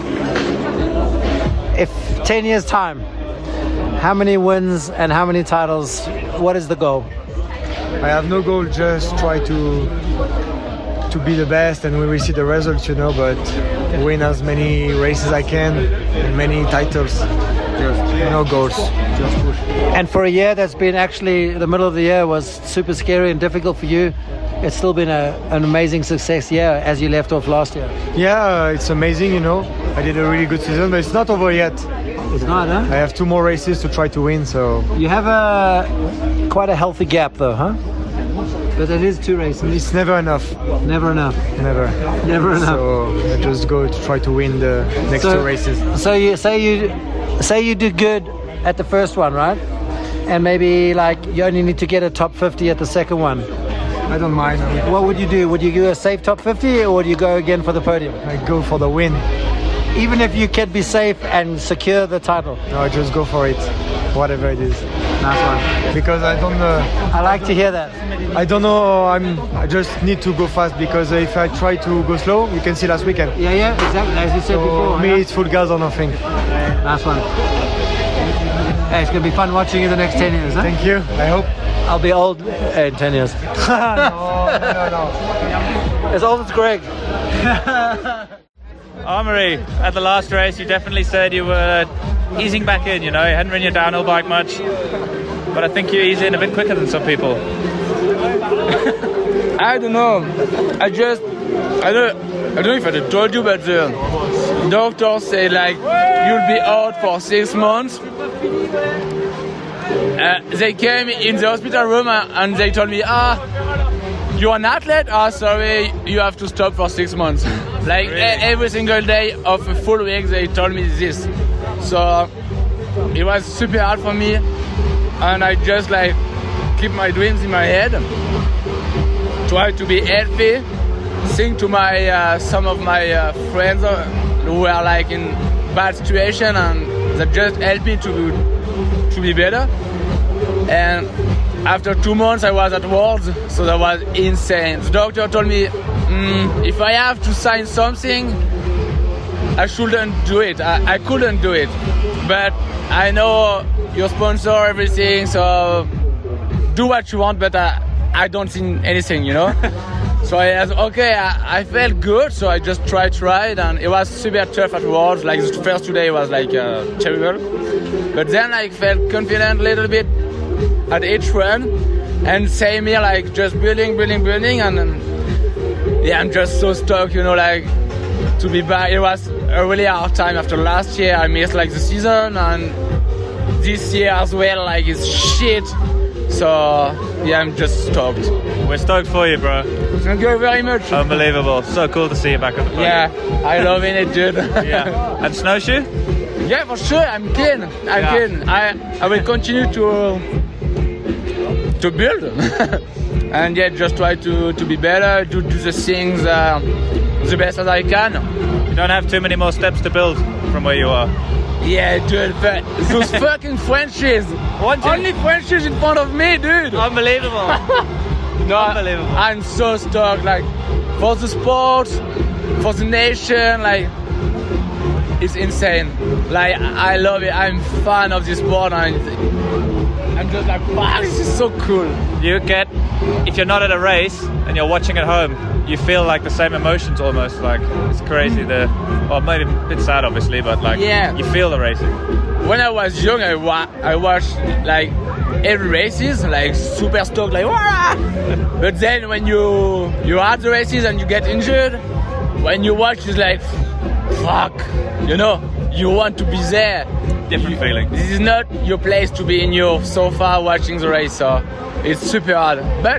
[SPEAKER 2] if ten years time, how many wins and how many titles? What is the goal?
[SPEAKER 11] I have no goal. Just try to to be the best and we will see the results, you know, but win as many races I can and many titles. Just, no goals, just push.
[SPEAKER 2] And for a year that's been actually, the middle of the year was super scary and difficult for you. It's still been a, an amazing success year as you left off last year.
[SPEAKER 11] Yeah, it's amazing, you know. I did a really good season, but it's not over yet.
[SPEAKER 2] It's not, huh?
[SPEAKER 11] I have two more races to try to win, so...
[SPEAKER 2] You have a quite a healthy gap though, huh? But it is two races.
[SPEAKER 11] It's never enough.
[SPEAKER 2] Never enough.
[SPEAKER 11] Never.
[SPEAKER 2] Never enough.
[SPEAKER 11] So I just go to try to win the next
[SPEAKER 2] so,
[SPEAKER 11] two races.
[SPEAKER 2] So you say you say you did good at the first one, right? And maybe like you only need to get a top fifty at the second one.
[SPEAKER 11] I don't mind.
[SPEAKER 2] What would you do? Would you do a safe top fifty or would you go again for the podium?
[SPEAKER 11] I go for the win.
[SPEAKER 2] Even if you can be safe and secure the title?
[SPEAKER 11] No, I just go for it, whatever it is.
[SPEAKER 2] Nice one.
[SPEAKER 11] Because I don't... Uh,
[SPEAKER 2] I like to hear that.
[SPEAKER 11] I don't know, I'm, I just need to go fast because if I try to go slow, you can see last weekend.
[SPEAKER 2] Yeah, yeah, exactly, as you said
[SPEAKER 11] so
[SPEAKER 2] before.
[SPEAKER 11] Me,
[SPEAKER 2] yeah?
[SPEAKER 11] it's full gas or nothing.
[SPEAKER 2] Nice one. Hey, it's going to be fun watching you the next ten years, huh?
[SPEAKER 11] Thank you, I hope.
[SPEAKER 2] I'll be old in ten years.
[SPEAKER 11] no, no, no.
[SPEAKER 2] As old as Greg.
[SPEAKER 6] Amaury, at the last race, you definitely said you were easing back in, you know, you hadn't ridden your downhill bike much, but I think you ease in a bit quicker than some people.
[SPEAKER 12] I don't know. I just, I don't, I don't know if I told you, but the doctor said like you'll be out for six months. Uh, they came in the hospital room and they told me, ah, you're an athlete? Ah, sorry, you have to stop for six months. Like really? e- every single day of a full week, they told me this. So it was super hard for me, and I just like keep my dreams in my head, try to be healthy, sing to my uh, some of my uh, friends who were like in bad situation, and that just helped me to to be better. And after two months, I was at Worlds, so that was insane. The doctor told me, mm, if I have to sign something, I shouldn't do it. I, I couldn't do it. But I know your sponsor, everything, so do what you want, but I, I don't see anything, you know? So I was, okay, I, I felt good, so I just tried, tried, and it was super tough at Worlds. Like the first two days was like uh, terrible. But then I felt confident a little bit at each run, and same here, like just building, building, building, and um, yeah, I'm just so stoked, you know, like to be back. It was a really hard time after last year. I missed like the season, and this year as well, like it's shit. So yeah, I'm just stoked.
[SPEAKER 6] We're stoked for you, bro.
[SPEAKER 12] Thank you very much.
[SPEAKER 6] Unbelievable. So cool to see you back at the podium.
[SPEAKER 12] Yeah, I love it, dude.
[SPEAKER 6] Yeah. And snowshoe?
[SPEAKER 12] Yeah, for sure. I'm keen. I'm yeah. keen. I I will continue to to build and yeah, just try to to be better, to do the things uh, the best as I can.
[SPEAKER 6] You don't have too many more steps to build from where you are.
[SPEAKER 12] Yeah, dude, but those fucking Frenchies. What? Only Frenchies in front of me, dude.
[SPEAKER 6] Unbelievable.
[SPEAKER 12] No,
[SPEAKER 6] Unbelievable.
[SPEAKER 12] I'm so stoked, like for the sport, for the nation, like it's insane. Like I love it. I'm fan of this sport, and I'm just like, wow, this is so cool.
[SPEAKER 6] You get, if you're not at a race and you're watching at home, you feel like the same emotions almost. Like it's crazy. The well, maybe a bit sad, obviously, but like
[SPEAKER 12] yeah.
[SPEAKER 6] you feel the racing.
[SPEAKER 12] When I was young, I wa- I watched like every races, like super stoked, like wah! But then when you you at the races and you get injured, when you watch, it's like fuck, you know, you want to be there.
[SPEAKER 6] Different feeling.
[SPEAKER 12] This is not your place to be in your sofa watching the race, so it's super hard. But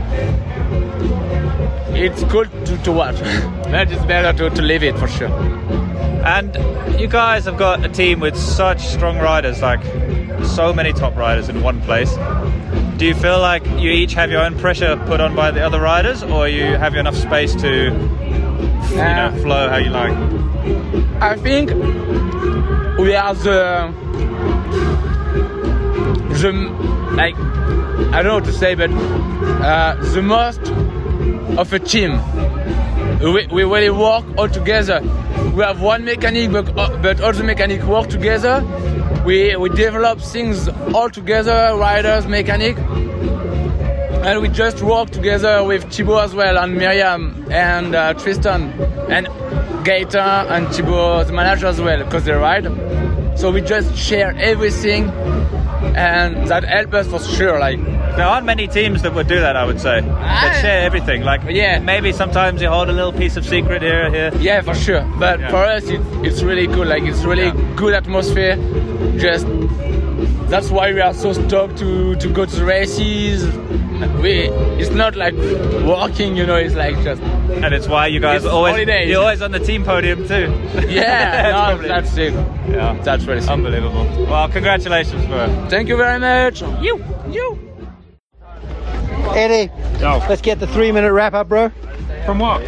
[SPEAKER 12] it's cool to, to watch. But it's better to, to live it for sure.
[SPEAKER 6] And you guys have got a team with such strong riders, like so many top riders in one place. Do you feel like you each have your own pressure put on by the other riders, or you have enough space to, you know, uh, flow how you like?
[SPEAKER 12] I think we are the the like I don't know what to say, but uh, the most of a team. We we really work all together. We have one mechanic, but but all the mechanics work together. We we develop things all together, riders, mechanic, and we just work together with Thibaut as well, and Miriam, and uh, Tristan, and Gaeta, and Thibaut, the manager as well, because they ride. So we just share everything, and that helps us for sure. Like,
[SPEAKER 6] there aren't many teams that would do that, I would say. That share everything. Like,
[SPEAKER 12] yeah,
[SPEAKER 6] maybe sometimes you hold a little piece of secret here, here.
[SPEAKER 12] Yeah, for sure. But
[SPEAKER 6] yeah.
[SPEAKER 12] for us, it, it's really cool. Like, it's really
[SPEAKER 6] yeah.
[SPEAKER 12] good atmosphere. Just that's why we are so stoked to to go to the races. We it's not like walking, you know. It's like just.
[SPEAKER 6] And it's why you guys
[SPEAKER 12] it's
[SPEAKER 6] always
[SPEAKER 12] holidays.
[SPEAKER 6] You're always on the team podium too.
[SPEAKER 12] Yeah, no, that's it.
[SPEAKER 6] Yeah,
[SPEAKER 12] that's really sick.
[SPEAKER 6] Unbelievable. Well, congratulations, bro.
[SPEAKER 12] Thank you very much. You, you.
[SPEAKER 2] Eddie,
[SPEAKER 13] Yo.
[SPEAKER 2] let's get the three-minute wrap-up, bro.
[SPEAKER 13] From what?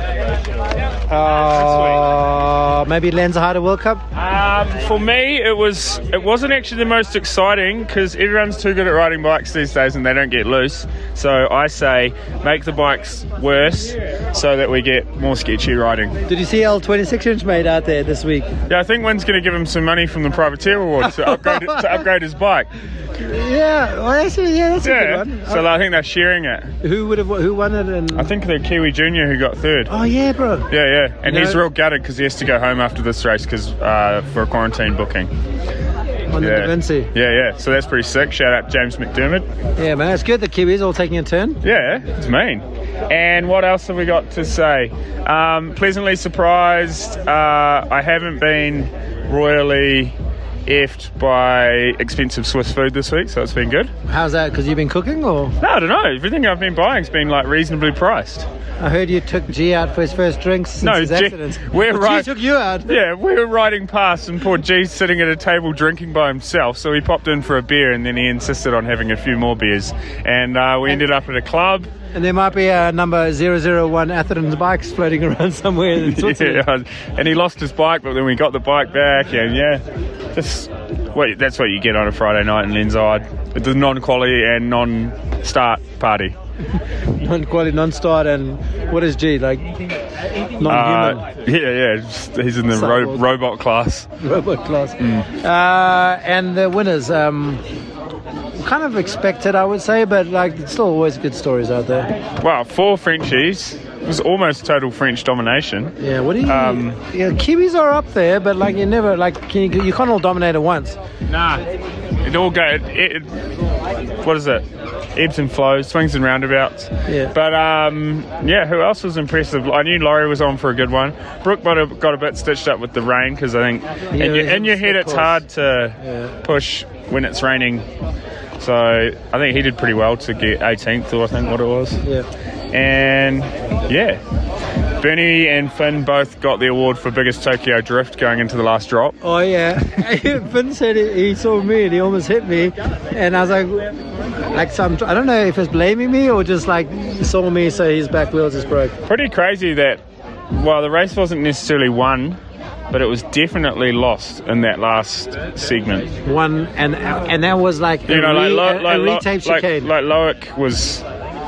[SPEAKER 2] Uh, maybe Lenzerheide World Cup?
[SPEAKER 13] Um, for me, it was it wasn't actually the most exciting because everyone's too good at riding bikes these days and they don't get loose. So I say make the bikes worse so that we get more sketchy riding.
[SPEAKER 2] Did you see L twenty-six inch made out there this week?
[SPEAKER 13] Yeah, I think Wynn's going to give him some money from the Privateer Award to upgrade to upgrade his bike.
[SPEAKER 2] Yeah, well, actually, yeah, that's
[SPEAKER 13] yeah.
[SPEAKER 2] a good one.
[SPEAKER 13] So I think they're sharing it.
[SPEAKER 2] Who would have? Who won it? And
[SPEAKER 13] I think the Kiwi Junior who got third.
[SPEAKER 2] Oh yeah, bro.
[SPEAKER 13] Yeah, yeah, and
[SPEAKER 2] You
[SPEAKER 13] he's
[SPEAKER 2] know-
[SPEAKER 13] real gutted because he has to go home after this race because uh, for a quarantine booking.
[SPEAKER 2] On the
[SPEAKER 13] yeah.
[SPEAKER 2] Da Vinci.
[SPEAKER 13] Yeah, yeah. So that's pretty sick. Shout out James McDermott.
[SPEAKER 2] Yeah, man, it's good. The Kiwis all taking a turn.
[SPEAKER 13] Yeah, it's mean. And what else have we got to say? Um, pleasantly surprised. Uh, I haven't been royally effed by expensive Swiss food this week, so it's been good.
[SPEAKER 2] How's that? Because you've been cooking, or?
[SPEAKER 13] No, I don't know. Everything I've been buying's been like reasonably priced.
[SPEAKER 2] I heard you took G out for his first drinks since
[SPEAKER 13] No,
[SPEAKER 2] his
[SPEAKER 13] G-
[SPEAKER 2] accident.
[SPEAKER 13] we're
[SPEAKER 2] But
[SPEAKER 13] right.
[SPEAKER 2] G took you out.
[SPEAKER 13] Yeah, we were riding past and poor G's sitting at a table drinking by himself, so he popped in for a beer and then he insisted on having a few more beers. And uh, we ended up at a club.
[SPEAKER 2] And there might be a number zero zero one Atherton's bikes floating around somewhere in Switzerland.
[SPEAKER 13] Yeah, and he lost his bike, but then we got the bike back, and yeah, just wait. That's what you get on a Friday night in Lenzerheide with the non-quality and non-start party.
[SPEAKER 2] Non-quality, non-start, and what is G, like non-human?
[SPEAKER 13] Uh, yeah, yeah, just, he's in the ro-
[SPEAKER 2] Cyborg.
[SPEAKER 13] robot class.
[SPEAKER 2] Robot class.
[SPEAKER 13] Mm.
[SPEAKER 2] Uh, and the winners, um, kind of expected, I would say, but like it's still always good stories out there.
[SPEAKER 13] Wow, four Frenchies. It was almost total French domination.
[SPEAKER 2] Yeah, what do you?
[SPEAKER 13] Um,
[SPEAKER 2] yeah, Kiwis are up there, but like you never like can you, you can't all dominate at once.
[SPEAKER 13] Nah, it all goes. It, it, what is it? Ebbs and flows, swings and roundabouts.
[SPEAKER 2] Yeah.
[SPEAKER 13] But um, yeah, who else was impressive? I knew Laurie was on for a good one. Brooke got a, got a bit stitched up with the rain because I think
[SPEAKER 2] Yeah,
[SPEAKER 13] in, your,
[SPEAKER 2] he's
[SPEAKER 13] in your
[SPEAKER 2] on
[SPEAKER 13] head
[SPEAKER 2] the
[SPEAKER 13] it's
[SPEAKER 2] course.
[SPEAKER 13] hard to
[SPEAKER 2] Yeah.
[SPEAKER 13] push when it's raining. So I think he did pretty well to get eighteenth, or I think what it was.
[SPEAKER 2] Yeah.
[SPEAKER 13] And yeah, Bernie and Finn both got the award for biggest Tokyo drift going into the last drop.
[SPEAKER 2] Oh yeah, Finn said he, he saw me and he almost hit me, and I was like, like some I don't know if it's blaming me or just like saw me, so his back wheels just broke.
[SPEAKER 13] Pretty crazy that, well, the race wasn't necessarily won, but it was definitely lost in that last segment.
[SPEAKER 2] One and and that was like
[SPEAKER 13] You
[SPEAKER 2] a,
[SPEAKER 13] know,
[SPEAKER 2] re,
[SPEAKER 13] like,
[SPEAKER 2] a,
[SPEAKER 13] like,
[SPEAKER 2] a
[SPEAKER 13] like,
[SPEAKER 2] retaped
[SPEAKER 13] like,
[SPEAKER 2] chicane.
[SPEAKER 13] like Loic was,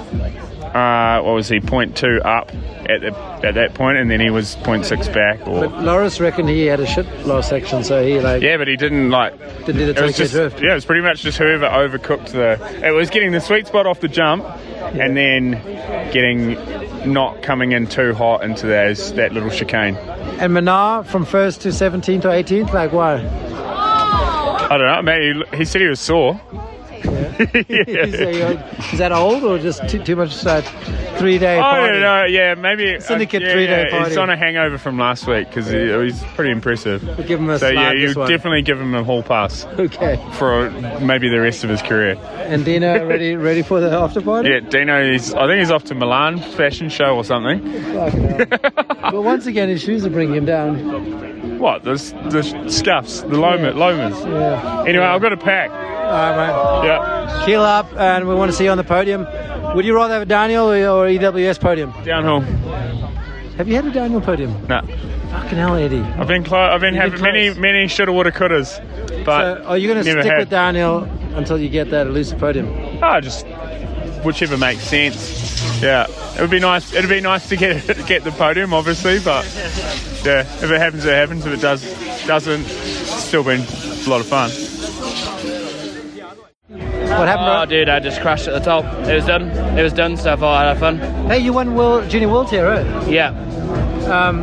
[SPEAKER 13] uh, what was he, point two up at the, at that point, and then he was point six back. Or
[SPEAKER 2] But Loris reckoned he had a shit last section, so he like
[SPEAKER 13] yeah, but he didn't like.
[SPEAKER 2] did the
[SPEAKER 13] It was
[SPEAKER 2] Tokyo
[SPEAKER 13] just,
[SPEAKER 2] drift.
[SPEAKER 13] yeah, it was pretty much just whoever overcooked the. It was getting the sweet spot off the jump, and then getting not coming in too hot into those that little chicane.
[SPEAKER 2] And Menard from first to seventeenth or eighteenth, like why?
[SPEAKER 13] I don't know. Maybe he, he said he was sore.
[SPEAKER 2] is, is that old or just too, too much uh, three day
[SPEAKER 13] I
[SPEAKER 2] party?
[SPEAKER 13] don't know. Yeah, maybe
[SPEAKER 2] Syndicate
[SPEAKER 13] uh, yeah,
[SPEAKER 2] three-day
[SPEAKER 13] yeah,
[SPEAKER 2] party.
[SPEAKER 13] He's on a hangover from last week because he, he's pretty impressive.
[SPEAKER 2] We'll give him a
[SPEAKER 13] so yeah,
[SPEAKER 2] slide
[SPEAKER 13] you
[SPEAKER 2] this one.
[SPEAKER 13] definitely give him a hall pass.
[SPEAKER 2] Okay.
[SPEAKER 13] For maybe the rest of his career.
[SPEAKER 2] And Dino ready ready for the after party?
[SPEAKER 13] Yeah, Dino. He's. I think he's off to Milan fashion show or something.
[SPEAKER 2] Fucking hell. But once again, his shoes are bringing him down.
[SPEAKER 13] What? The the scuffs, the Loma, Lomas.
[SPEAKER 2] Yeah.
[SPEAKER 13] Anyway, I've got a pack.
[SPEAKER 2] All right, mate.
[SPEAKER 13] Yeah.
[SPEAKER 2] Keel up, and we want to see you on the podium. Would you rather have a downhill or, or E W S podium?
[SPEAKER 13] Downhill.
[SPEAKER 2] Have you had a downhill podium?
[SPEAKER 13] No.
[SPEAKER 2] Fucking hell, Eddie.
[SPEAKER 13] I've been close. I've been
[SPEAKER 2] You've
[SPEAKER 13] having
[SPEAKER 2] been
[SPEAKER 13] many,
[SPEAKER 2] close.
[SPEAKER 13] many shoulda, woulda, couldas, but
[SPEAKER 2] So are you going to
[SPEAKER 13] never
[SPEAKER 2] stick
[SPEAKER 13] had.
[SPEAKER 2] with downhill until you get that elusive podium?
[SPEAKER 13] Oh, just whichever makes sense. Yeah, it would be nice. It'd be nice to get get the podium, obviously, but yeah, if it happens, it happens. If it does, doesn't, it's still been a lot of fun.
[SPEAKER 2] What happened,
[SPEAKER 14] Oh,
[SPEAKER 2] bro?
[SPEAKER 14] dude, I just crashed at the top. It was done. It was done, so I thought I'd have fun.
[SPEAKER 2] Hey, you won world, junior world here, right?
[SPEAKER 14] Yeah.
[SPEAKER 2] Um,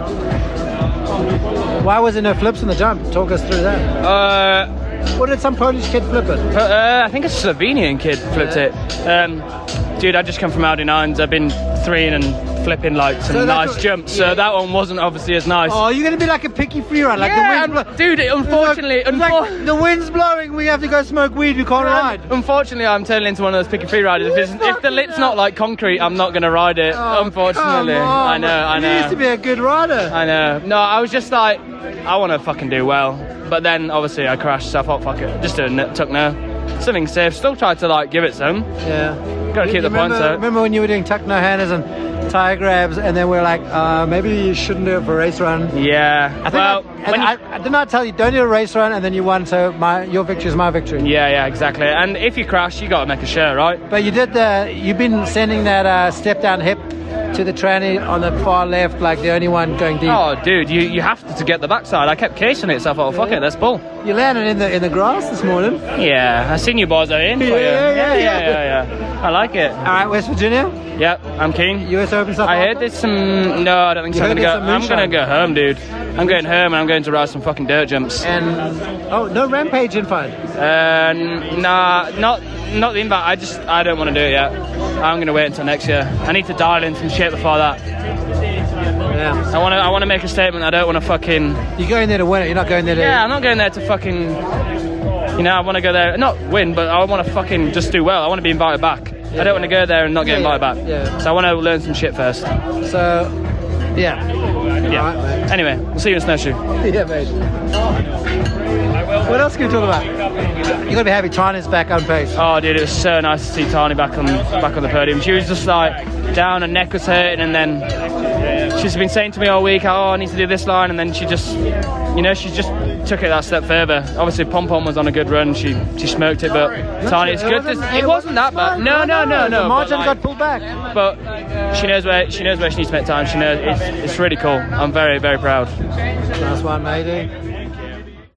[SPEAKER 2] why was there no flips in the jump? Talk us through that.
[SPEAKER 14] Uh,
[SPEAKER 2] Or did some Polish kid flip it?
[SPEAKER 14] uh, I think a Slovenian kid flipped it. Um, dude, I just come from Audi nines. I've been three and flipping like some
[SPEAKER 2] So that's
[SPEAKER 14] nice
[SPEAKER 2] what-
[SPEAKER 14] jumps, so that one wasn't obviously as nice.
[SPEAKER 2] Oh, you're going to be like a picky free ride. Like
[SPEAKER 14] Yeah,
[SPEAKER 2] the wind's
[SPEAKER 14] I'm- dude, unfortunately,
[SPEAKER 2] It's like, it's like the wind's blowing, we have to go smoke weed, we can't ride.
[SPEAKER 14] Unfortunately, I'm turning into one of those picky free riders. If, it's, if the lit's not like concrete, I'm not going to ride it.
[SPEAKER 2] Oh,
[SPEAKER 14] unfortunately,
[SPEAKER 2] come on.
[SPEAKER 14] I know, I know.
[SPEAKER 2] You used to be a good rider.
[SPEAKER 14] I know. No, I was just like, I want to fucking do well. But then obviously I crashed, so I thought, fuck it, just do a n- tuck now. Something safe. Still tried to like give it some.
[SPEAKER 2] Yeah.
[SPEAKER 14] Gotta keep
[SPEAKER 2] You
[SPEAKER 14] the
[SPEAKER 2] remember,
[SPEAKER 14] points out.
[SPEAKER 2] remember when you were doing tuck no handers and tire grabs, and then we are like, uh, maybe you shouldn't do it for a race run.
[SPEAKER 14] Yeah.
[SPEAKER 2] I think
[SPEAKER 14] well,
[SPEAKER 2] I, and I, I did not tell you don't do a race run, and then you won. So my your victory is my victory.
[SPEAKER 14] yeah, yeah, exactly. And if you crash, you got to make a share, right?
[SPEAKER 2] But you did the. You've been sending that uh, step down hip to the tranny on the far left, like the only one going deep.
[SPEAKER 14] Oh, dude, you, you have to get the backside. I kept casing it, so I thought, fuck it, let's pull.
[SPEAKER 2] You landed in the in the grass this morning.
[SPEAKER 14] Yeah, I seen you boys are in. for
[SPEAKER 2] Yeah,
[SPEAKER 14] you.
[SPEAKER 2] yeah,
[SPEAKER 14] yeah,
[SPEAKER 2] yeah.
[SPEAKER 14] yeah, yeah, yeah. I like it.
[SPEAKER 2] All right, West Virginia.
[SPEAKER 14] Yep, I'm keen.
[SPEAKER 2] U S Open stuff.
[SPEAKER 14] I heard there's some. No, I don't think
[SPEAKER 2] You
[SPEAKER 14] so. I'm
[SPEAKER 2] heard
[SPEAKER 14] gonna
[SPEAKER 2] there's
[SPEAKER 14] go.
[SPEAKER 2] some
[SPEAKER 14] I'm
[SPEAKER 2] moonshine?
[SPEAKER 14] gonna go home, dude. I'm going home and I'm going to ride some fucking dirt jumps.
[SPEAKER 2] And oh, no Rampage invite.
[SPEAKER 14] Uh, n- nah, not not the invite. I just I don't want to do it yet. I'm gonna wait until next year. I need to dial in some shit before that.
[SPEAKER 2] Yeah.
[SPEAKER 14] I want to I want to make a statement. I don't want to fucking.
[SPEAKER 2] You're going there to win it. You're not going there to.
[SPEAKER 14] Yeah, I'm not going there to fucking. You know, I want to go there not win, but I want to fucking just do well. I want to be invited back. I don't want to go there and not get
[SPEAKER 2] Yeah,
[SPEAKER 14] invited
[SPEAKER 2] yeah,
[SPEAKER 14] back.
[SPEAKER 2] yeah.
[SPEAKER 14] So I want to learn some shit first.
[SPEAKER 2] So, yeah.
[SPEAKER 14] Yeah.
[SPEAKER 2] All right, mate.
[SPEAKER 14] Anyway, we'll see you in Snowshoe.
[SPEAKER 2] Yeah, mate. What else can we talk about? You're gonna be happy Tina's back on pace.
[SPEAKER 14] Oh, dude, it was so nice to see Tani back on back on the podium. She was just like down, her neck was hurting, and then she's been saying to me all week, "Oh, I need to do this line," and then she just, you know, she just took it that step further. Obviously, Pom Pom was on a good run. She she smoked it, but Tani, it's
[SPEAKER 2] It
[SPEAKER 14] good.
[SPEAKER 2] wasn't-
[SPEAKER 14] to, it wasn't that bad. No, no, no, no.
[SPEAKER 2] The margin
[SPEAKER 14] but,
[SPEAKER 2] got
[SPEAKER 14] like,
[SPEAKER 2] pulled back.
[SPEAKER 14] But she knows where she knows where she needs to make time. She knows it's, it's really cool. I'm very very proud.
[SPEAKER 2] Nice one, matey.